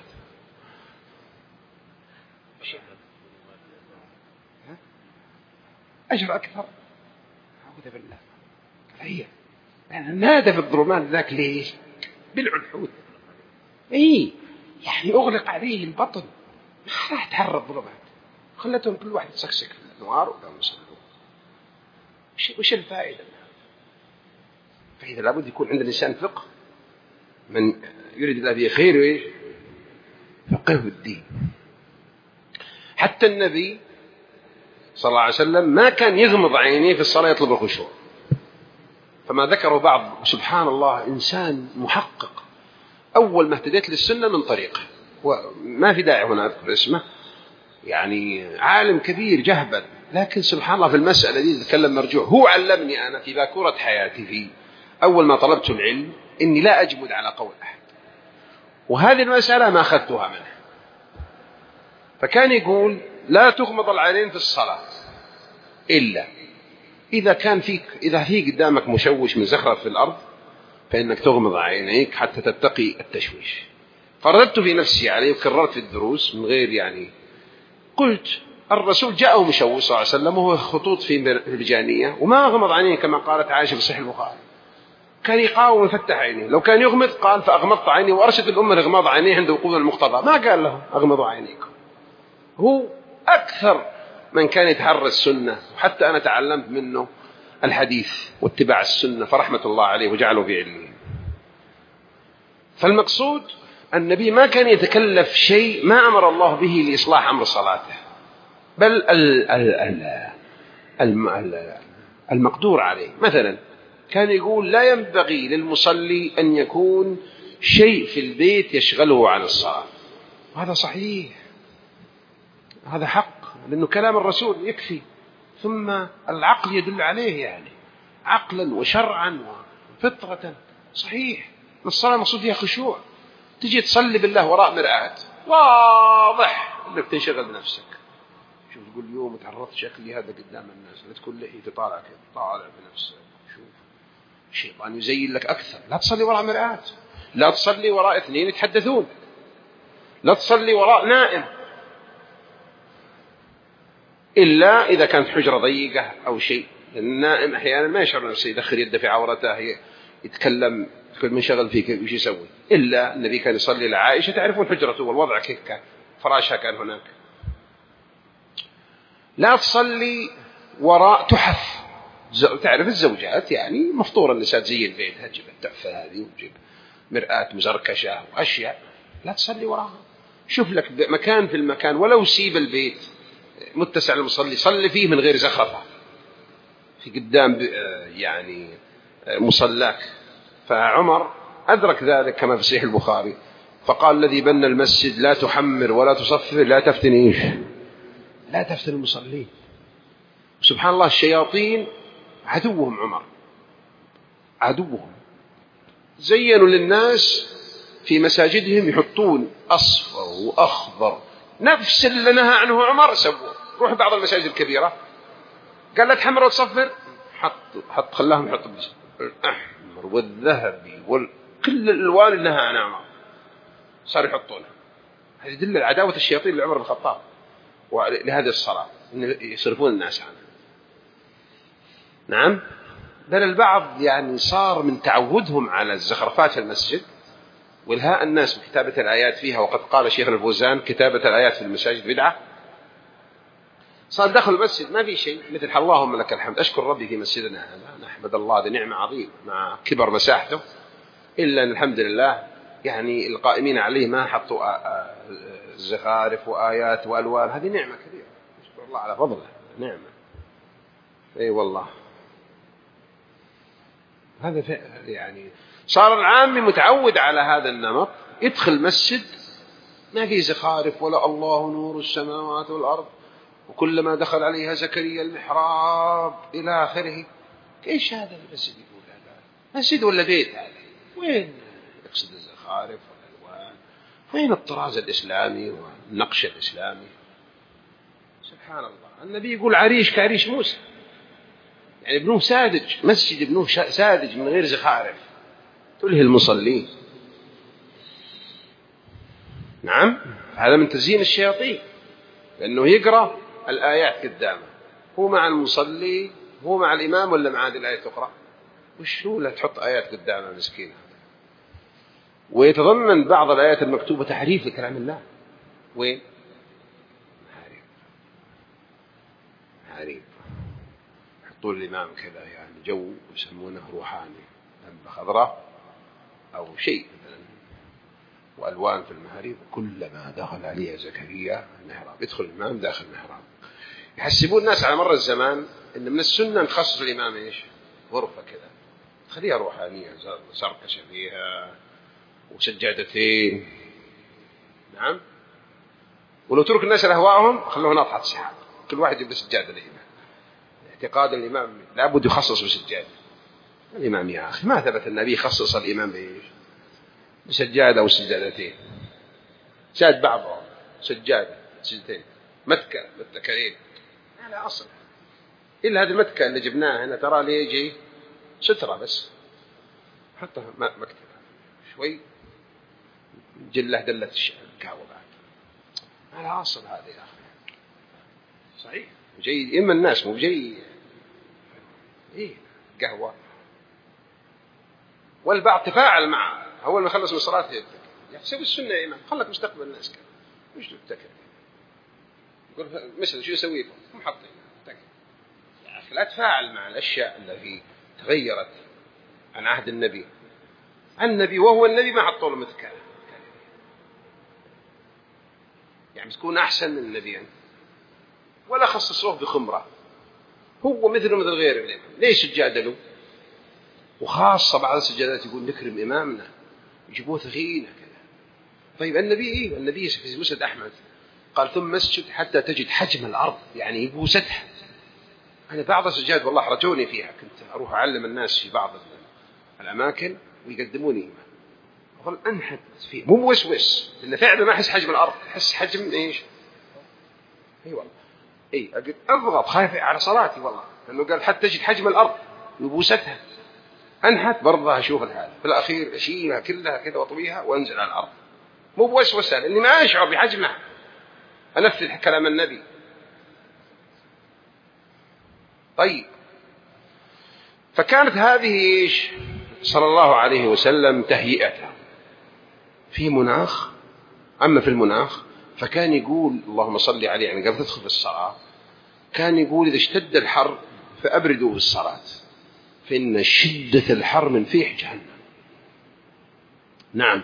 أجر أكثر. أعوذ بالله. هي يعني نادى في الظلمات ذاك ليش؟ بالعنحود. إيه يعني أغلق عليه البطن، ما راح تحرر الظلمات، خلتهم كل واحد يسكسك في الأنوار وقاموا يصلوا. وش وش الفائدة؟ فإذا لابد يكون عند الإنسان فقه، من يريد الله به خير وإيش فقهه الدين. حتى النبي صلى الله عليه وسلم ما كان يغمض عينيه في الصلاة يطلب الخشوع. فما ذكره بعض سبحان الله إنسان محقق أول ما اهتديت للسنة من طريقه، وما في داعي هنا أذكر اسمه، يعني عالم كبير جهبل، لكن سبحان الله في المسألة دي يتكلم مرجوع. هو علمني أنا في باكورة حياتي في أول ما طلبت العلم إني لا أجمد على قول أحد، وهذه المسألة ما أخذتها منه. فكان يقول لا تغمض العينين في الصلاة إلا إذا كان فيك إذا في قدامك مشوش من زخرف في الأرض فإنك تغمض عينيك حتى تتقي التشويش. فرددت في نفسي عليه وكررت في الدروس من غير يعني، قلت الرسول جاءه مشوش صلى الله عليه وسلم وهو خطوط في مرجانية وما غمض عينيه كما قالت عائشة في صحيح البخاري، كان يقاوم ويفتح عينيه. لو كان يغمض قال فأغمضت عيني، وأرشد الأمة لإغماض عينيه عند وقوع المقتضى، ما قال لهم أغمضوا عينيكم. هو أكثر من كان يتحرى السنة، وحتى أنا تعلمت منه الحديث واتباع السنة فرحمة الله عليه وجعله في علمه. فالمقصود النبي ما كان يتكلف شيء ما أمر الله به لإصلاح أمر صلاته، بل المقدور عليه. مثلا كان يقول لا ينبغي للمصلي أن يكون شيء في البيت يشغله عن الصلاة، وهذا صحيح، هذا حق، لأنه كلام الرسول يكفي، ثم العقل يدل عليه، يعني عقلا وشرعا وفطرة صحيح. الصلاة مقصود فيها خشوع. تجي تصلي بالله وراء مرآة واضح انك تنشغل بنفسك. شوف تقول اليوم تعرضت شكلي هذا قدام الناس، لا تكون لحي تطالع كذا، طالع بنفسك. شوف الشيطان يزين لك أكثر. لا تصلي وراء مرآة، لا تصلي وراء اثنين يتحدثون، لا تصلي وراء نائم، إلا إذا كانت حجرة ضيقة أو شيء. النائم أحيانا ما يشعر نفسه، يدخل يده في عورته يتكلم كل من شغل فيك وش يسوي؟ إلا النبي كان يصلي لعائشة، تعرفون حجرته والوضع كيف كان، فراشها كان هناك. لا تصلي وراء تحف، تعرف الزوجات يعني مفطورة النساء زي البيت، هتجيب التحفة هذه وتجيب مرآة مزركشة وأشياء، لا تصلي وراها. شوف لك مكان في المكان، ولو سيب البيت متسع المصلي، صلي فيه من غير زخرفة في قدام يعني مصلاك. فعمر أدرك ذلك كما في صحيح البخاري، فقال الذي بنى المسجد لا تحمر ولا تصفر لا تفتن إيش، لا تفتن المصلين. سبحان الله، الشياطين عدوهم عمر، عدوهم. زينوا للناس في مساجدهم يحطون أصفر وأخضر، نفس اللي نهى عنه عمر سووه. روح بعض المساجد الكبيرة قال لا تحمر وتصفر، حط حط خلاهم يحطوا الأحمر والذهبي وكل الألوان اللي نهى عنها عمر صار يحطونها. هذا يدل على عداوة الشياطين لعمر بن الخطاب ولهذه الصلاة، إن يصرفون الناس عنها. نعم، بل البعض يعني صار من تعودهم على الزخرفات في المسجد والهاء الناس بكتابة الآيات فيها، وقد قال شيخنا الفوزان كتابة الآيات في المساجد بدعة. صار دخل المسجد ما في شيء مثل اللهم لك الحمد، أشكر ربي في مسجدنا هذا، نحمد الله، هذه نعمة عظيمة مع كبر مساحته، إلا أن الحمد لله يعني القائمين عليه ما حطوا زخارف وآيات وألوان، هذه نعمة كبيرة، نشكر الله على فضله، نعمة. أي والله، هذا يعني صار العامي متعود على هذا النمط، يدخل مسجد ما في زخارف ولا الله نور السماوات والأرض، وكلما دخل عليها زكريا المحراب إلى آخره. إيش هذا المسجد يقول هذا مسجد ولا بيت؟ هذا وين يقصد الزخارف والألوان؟ وين الطراز الإسلامي والنقش الإسلامي؟ سبحان الله. النبي يقول عريش كعريش موسى، يعني ابنه ساذج، مسجد ابنه ساذج من غير زخارف تلهي المصلين. نعم، هذا من تزيين الشياطين، لأنه يقرأ الآيات قدامه، هو مع المصلي، هو مع الإمام ولا مع هذه الآية تقرأ؟ وش هو لا تحط آيات قدامه مسكين؟ ويتضمن بعض الآيات المكتوبة تحريف لكلام الله. وين؟ محاريب، محاريب يحطون الإمام كذا يعني جو يسمونه روحاني، لمبة خضراء أو شيء مثلا وألوان في المحاريب، كلما دخل عليها زكريا المحراب يدخل الإمام داخل المحراب. يحسبون الناس على مر الزمان إن من السنة نخصص الإمام إيش غرفة كذا تخليها روحانية، سركشة فيها وسجادتين. نعم، ولو ترك الناس لأهواءهم خلوه ناطحة سحاب، كل واحد يبدأ سجادة الإمام، اعتقاد الإمام لابد يخصص بسجادة. الإمام يا أخي ما ثبت النبي خصص الإمام بإيش؟ بسجادة أو سجادتين، ساد بعضهم سجادة سجدتين، متكة متكرين على أصل. إلا هذه المتكة اللي جبناها هنا ترى ليه يجي سترة بس، حطها مكتبة شوي جله دلة القهوة بعد على أصل. هذا يا أخي صحيح جاي إما الناس مو جاي إيه قهوة. والبعض تفاعل معه أول ما خلص من صلاة يحسب السنة يا إمام، خلك مستقبل الناس كذا وش تتكلم، يقول مثلا شو يسوي هم حاطين تكلم. يا أخي لا تفاعل مع الأشياء التي تغيرت عن عهد النبي، عن النبي وهو النبي ما حطوا له متكة، يعني تكون أحسن من النبي أنت. ولا خصصوه بخمرة، هو مثله مثل غيره الإمام، ليش سجادة له؟ وخاصة بعض السجادات يقول نكرم إمامنا يجيبوه ثخينة كذا. طيب النبي إيه؟ النبي في مسند أحمد قال ثم مسجد حتى تجد حجم الأرض، يعني يبوستها. أنا بعض السجاد والله رجوني فيها، كنت أروح أعلم الناس في بعض الأماكن ويقدموني إمام، أقول أنحت فيه مو وسوس، لأن فعلا ما أحس حجم الأرض، أحس حجم إيش؟ أي والله إيه، أقول أضغط خايف على صلاتي والله، لأنه قال حتى تجد حجم الأرض يبوستها. أنحت برضه أشوف الحالة في الأخير أشيلها كلها كذا وأطويها وأنزل على الأرض، مو بوسوسة لأني ما أشعر بحجمها، أنفذ كلام النبي. طيب فكانت هذه إيش صلى الله عليه وسلم تهيئته في مناخ. أما في المناخ فكان يقول اللهم صل عليه، يعني قبل تدخل في الصلاة كان يقول إذا اشتد الحر فأبردوا بالصلاة فإن شدة الحر من فيح جهنم. نعم.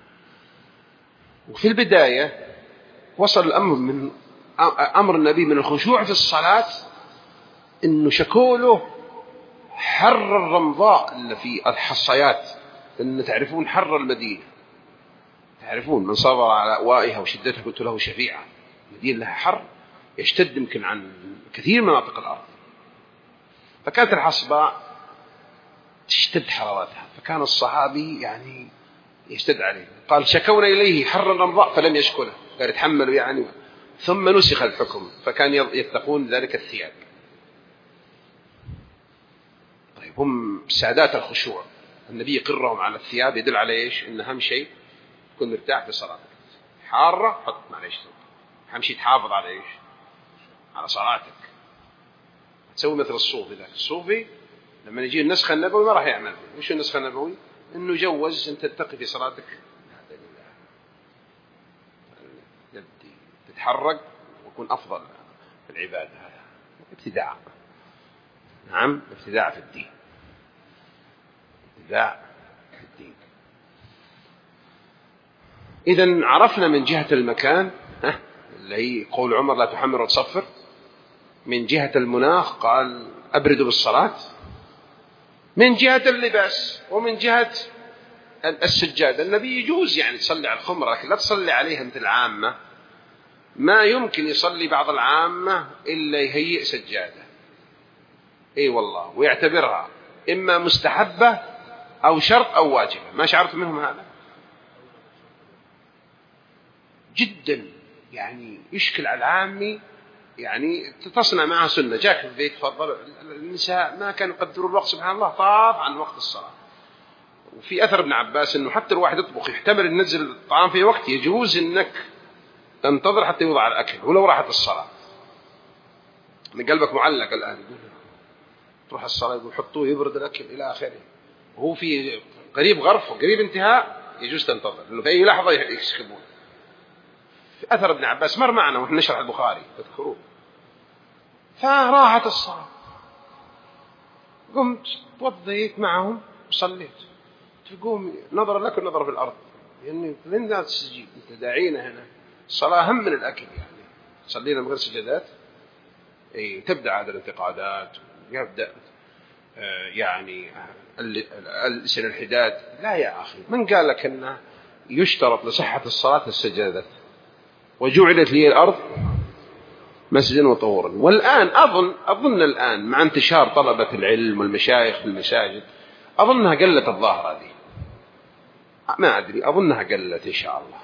وفي البداية وصل الأمر من أمر النبي من الخشوع في الصلاة إنه شكوله حر الرمضاء اللي في الحصيات، إن تعرفون حر المدينة، تعرفون من صبر على أوائها وشدتها قلت له شفيعة. المدينة لها حر يشتد يمكن عن كثير من مناطق الأرض، فكانت الحصباء تشتد حرارتها، فكان الصحابي يعني يشتد عليه. قال شكونا إليه حر الرمضاء فلم يشكله، قال يتحملوا يعني. ثم نسخ الحكم فكان يتقون ذلك الثياب. طيب هم سادات الخشوع، النبي يقرهم على الثياب يدل على إيش؟ إن أهم شيء تكون مرتاح في صلاتك. حارة حط معليش ثوب، أهم شيء تحافظ على إيش؟ على صلاتك. تسوي مثل الصوفي ذاك، الصوفي لما يجي النسخ النبوي ما راح يعمل. وش النسخ النبوي؟ إنه جوز أن تتقي في صلاتك تتحرك ويكون أفضل في العبادة. هذا ابتداع. نعم، ابتداع في الدين، ابتداع في الدين. إذن عرفنا من جهة المكان ها اللي هي قول عمر لا تحمر وتصفر. من جهة المناخ قال أبردوا بالصلاة. من جهة اللباس ومن جهة السجادة النبي يجوز يعني تصلي على الخمرة، لكن لا تصلي عليها مثل العامة. ما يمكن يصلي بعض العامة إلا يهيئ سجادة، اي والله، ويعتبرها إما مستحبة أو شرط أو واجبة. ما شعرت منهم هذا جدا، يعني يشكل على العامي، يعني تصنع معها سنة. جاك في البيت تفضل، النساء ما كانوا يقدروا الوقت سبحان الله، طاف عن وقت الصلاة. وفي أثر ابن عباس أنه حتى الواحد يطبخ يحتمل أن ينزل الطعام في وقت، يجوز أنك تنتظر حتى يوضع الأكل ولو راحت الصلاة. من قلبك معلق الآن، يقول تروح الصلاة يقول حطوه يبرد الأكل إلى آخره، وهو في قريب غرف وقريب انتهاء، يجوز تنتظر لأنه في أي لحظة يسكبون. في أثر ابن عباس مر معنا ونحن نشرح البخاري تذكروه. فراحت الصلاة، قمت توضيت معهم وصليت. تقوم نظر لك ونظر في الأرض، يعني لين لا تسجيل أنت داعينا هنا. الصلاة أهم من الأكل، يعني صلينا من غير سجدات إيه تبدأ عاد الانتقادات، يبدأ آه يعني الألسنة الحداد. لا يا أخي، من قال لك أنه يشترط لصحة الصلاة السجادات؟ وجعلت لي الأرض مسجدا وطهورا. والآن أظن أظن الآن مع انتشار طلبة العلم والمشايخ في المساجد أظنها قلت الظاهرة هذه، ما أدري، أظنها قلت إن شاء الله.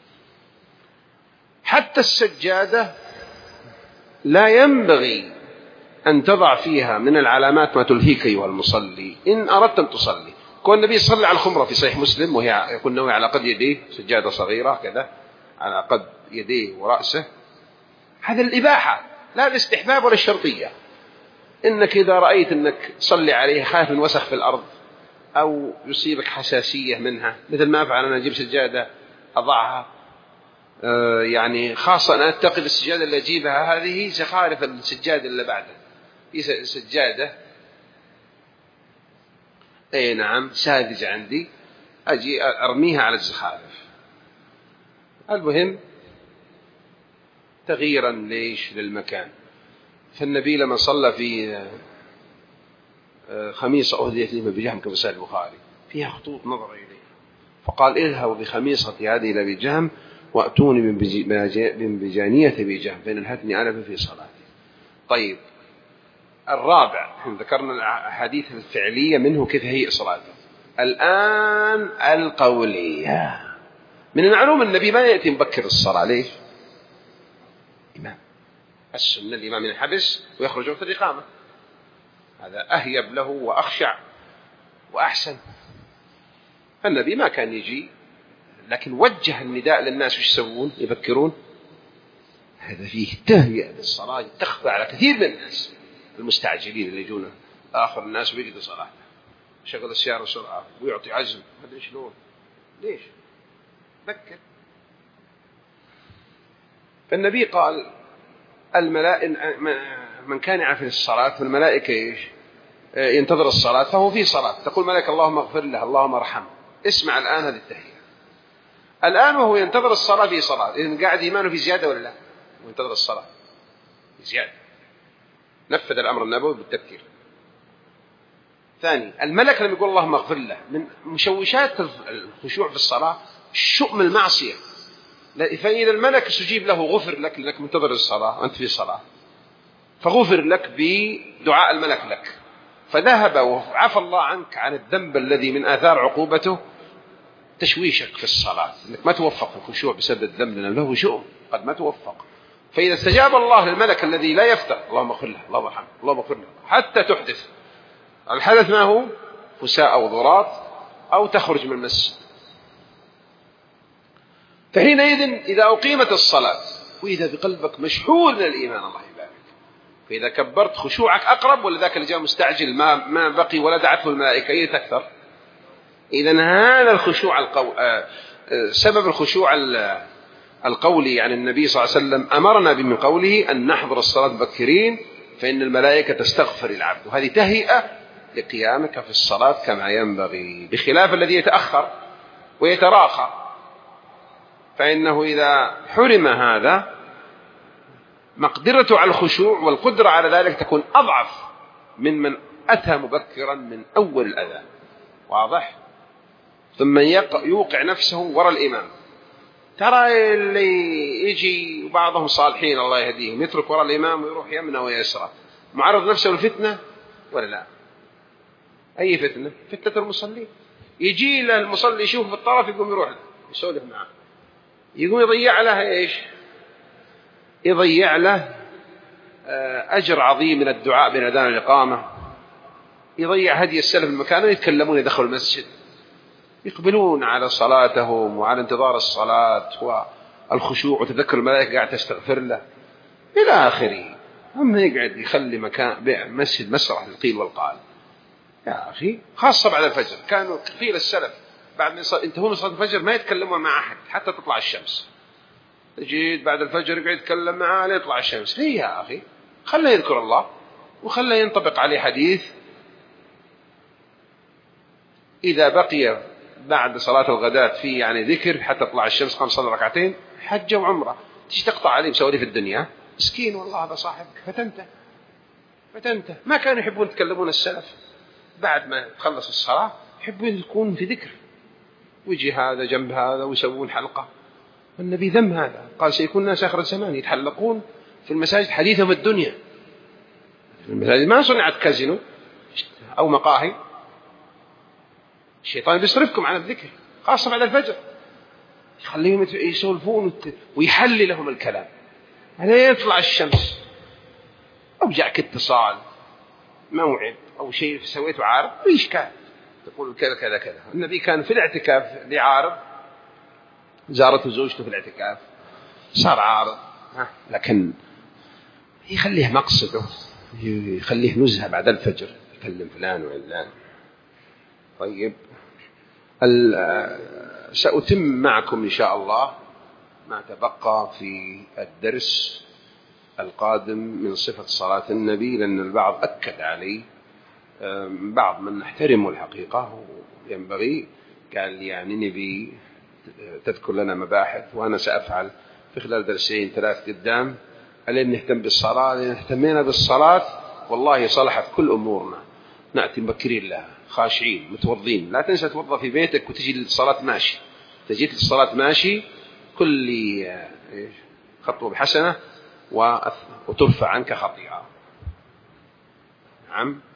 حتى السجادة لا ينبغي أن تضع فيها من العلامات ما تلهيك أيها المصلي إن أردت أن تصلي. كون النبي صلى على الخمرة في صحيح مسلم وهي يكون نوي على قد يديه، سجادة صغيرة كذا على قد يديه ورأسه، هذا الإباحة لا الاستحباب ولا الشرطية. إنك إذا رأيت أنك تصلي عليه خايف من وسخ في الأرض أو يصيبك حساسية منها، مثل ما أفعل أنا، أجيب سجادة أضعها آه يعني خاصة أنا أتقي بالسجادة اللي أجيبها هذه زخارف السجادة اللي بعدها، في سجادة أي نعم ساذجة عندي، أجي أرميها على الزخارف. المهم تغييرا ليش للمكان. فالنبي لما صلى في خميصة أهديت لي من أبي جهم كما سأل البخاري فيها خطوط نظر إليه، فقال اذهبوا بخميصتي هذه إلى أبي جهم وأتوني من بجانية أبي جهم فإن نهتني أنا في صلاتي. طيب الرابع، ذكرنا الأحاديث الفعلية منه كيف هي صلاته. الآن القولية. من المعلوم النبي ما يأتي مبكر الصلاة. ليش؟ إمام السنة الإمام ينحبس ويخرج وقت الإقامة، هذا أهيب له وأخشع وأحسن. النبي ما كان يجي، لكن وجه النداء للناس وش يسوون؟ يبكرون. هذا فيه تهيئة للصلاة تخفى على كثير من الناس المستعجلين اللي يجون آخر الناس ويجدوا صلاة. شغل السيارة بسرعة ويعطي عزم، ما أدري شلون، ليش؟ بكر. فالنبي قال الملائكة من كان يعرف الصلاة فالملائكة إيش؟ ينتظر الصلاة فهو في صلاة، تقول ملائكة اللهم اغفر له اللهم ارحمه. اسمع الآن هذه التحية، الآن وهو ينتظر الصلاة في صلاة، إذن قاعد إيمانه في زيادة ولا لا؟ وينتظر الصلاة في زيادة، نفذ الأمر النبوي بالتذكير. ثاني، الملك لما يقول اللهم اغفر له، من مشوشات الخشوع في الصلاة شؤم المعصية، فإذا الملك استجيب له غفر لك لأنك منتظر الصلاة وأنت في صلاة، فغفر لك بدعاء الملك لك، فذهب وعفى الله عنك عن الذنب الذي من آثار عقوبته تشويشك في الصلاة، أنك ما توفق في الخشوع بسبب الذنب لأنه له شؤم قد ما توفق. فإذا استجاب الله للملك الذي لا يفتر اللهم اغفر له اللهم ارحمه اللهم اغفر له حتى تحدث، الحدث ما هو فساء أو ضراط أو تخرج من المسجد، فحينئذ إذا أقيمت الصلاة وإذا بقلبك مشحون من الإيمان الله يبارك، فإذا كبرت خشوعك أقرب، ولا ذاك اللي جاء مستعجل ما ما بقي ولا دعته الملائكة إيه تكثر. إذن هذا الخشوع القو... سبب الخشوع القولي، يعني النبي صلى الله عليه وسلم أمرنا من قوله أن نحضر الصلاة مبكرين فإن الملائكة تستغفر العبد، وهذه تهيئة لقيامك في الصلاة كما ينبغي، بخلاف الذي يتأخر ويتراخى، فإنه إذا حرم هذا مقدرته على الخشوع والقدرة على ذلك تكون أضعف من من أتى مبكرا من أول الأذان. واضح؟ ثم يوقع نفسه وراء الإمام. ترى اللي يجي وبعضهم صالحين الله يهديهم يترك وراء الإمام ويروح يمنى ويسرى، معرض نفسه للفتنة ولا لا؟ أي فتنة؟ فتنة المصلين. يجي له المصلي يشوف في الطرف يقوم يروح له يسولف معه، يقوم يضيع له إيش؟ يضيع له أجر عظيم من الدعاء بين أذان الإقامة، يضيع هدي السلف المكان ويتكلمون يدخلوا المسجد، يقبلون على صلاتهم وعلى انتظار الصلاة والخشوع وتذكر الملائكة قاعد تستغفر له إلى آخره. أما يقعد يخلي مكان مسجد مسرح للقيل والقال يا أخي، خاصة بعد الفجر. كانوا قيل السلف بعد من انتهوا من صلاة الفجر ما يتكلمون مع أحد حتى تطلع الشمس، تجيد بعد الفجر يقعد يتكلم معاه ليطلع الشمس. هي يا أخي خليه يذكر الله وخليه ينطبق عليه حديث إذا بقي بعد صلاة الغداء في يعني ذكر حتى تطلع الشمس قام صلى ركعتين حج وعمرة، تيجي تقطع عليه مسوي في الدنيا مسكين والله هذا صاحبك فتنته فتنته. ما كانوا يحبون يتكلمون السلف بعد ما تخلص الصلاة، يحبون يكون في ذكر، ويجي هذا جنب هذا ويسوون حلقة. والنبي ذم هذا، قال سيكون الناس آخر الزمان يتحلقون في المساجد حديثهم الدنيا. المساجد ما صنعت كازينو أو مقاهي، الشيطان بيصرفكم عن الذكر خاصة بعد الفجر، يخليهم يسولفون ويحلي لهم الكلام على يطلع الشمس، أو جاءك اتصال موعد أو شيء سويته عارض ويش كان تقول كذا كذا كذا. النبي كان في الاعتكاف لعارض، زارته زوجته في الاعتكاف صار عارض، لكن يخليه مقصده يخليه نزهة بعد الفجر يكلم فلان وعلان. طيب سأتم معكم إن شاء الله ما تبقى في الدرس القادم من صفة صلاة النبي، لأن البعض أكد عليه، بعض من نحترمه الحقيقة وينبغي قال لي يعني نبي تذكر لنا مباحث، وأنا سأفعل في خلال درسين ثلاث قدام ألين نهتم بالصلاة، لأن اهتمينا بالصلاة والله صلحت كل أمورنا، نأتي مبكرين لها خاشعين متوضين. لا تنسى توضى في بيتك وتجي للصلاة ماشي، تجيت للصلاة ماشي كل خطوة بحسنة وترفع عنك خطيئة. نعم.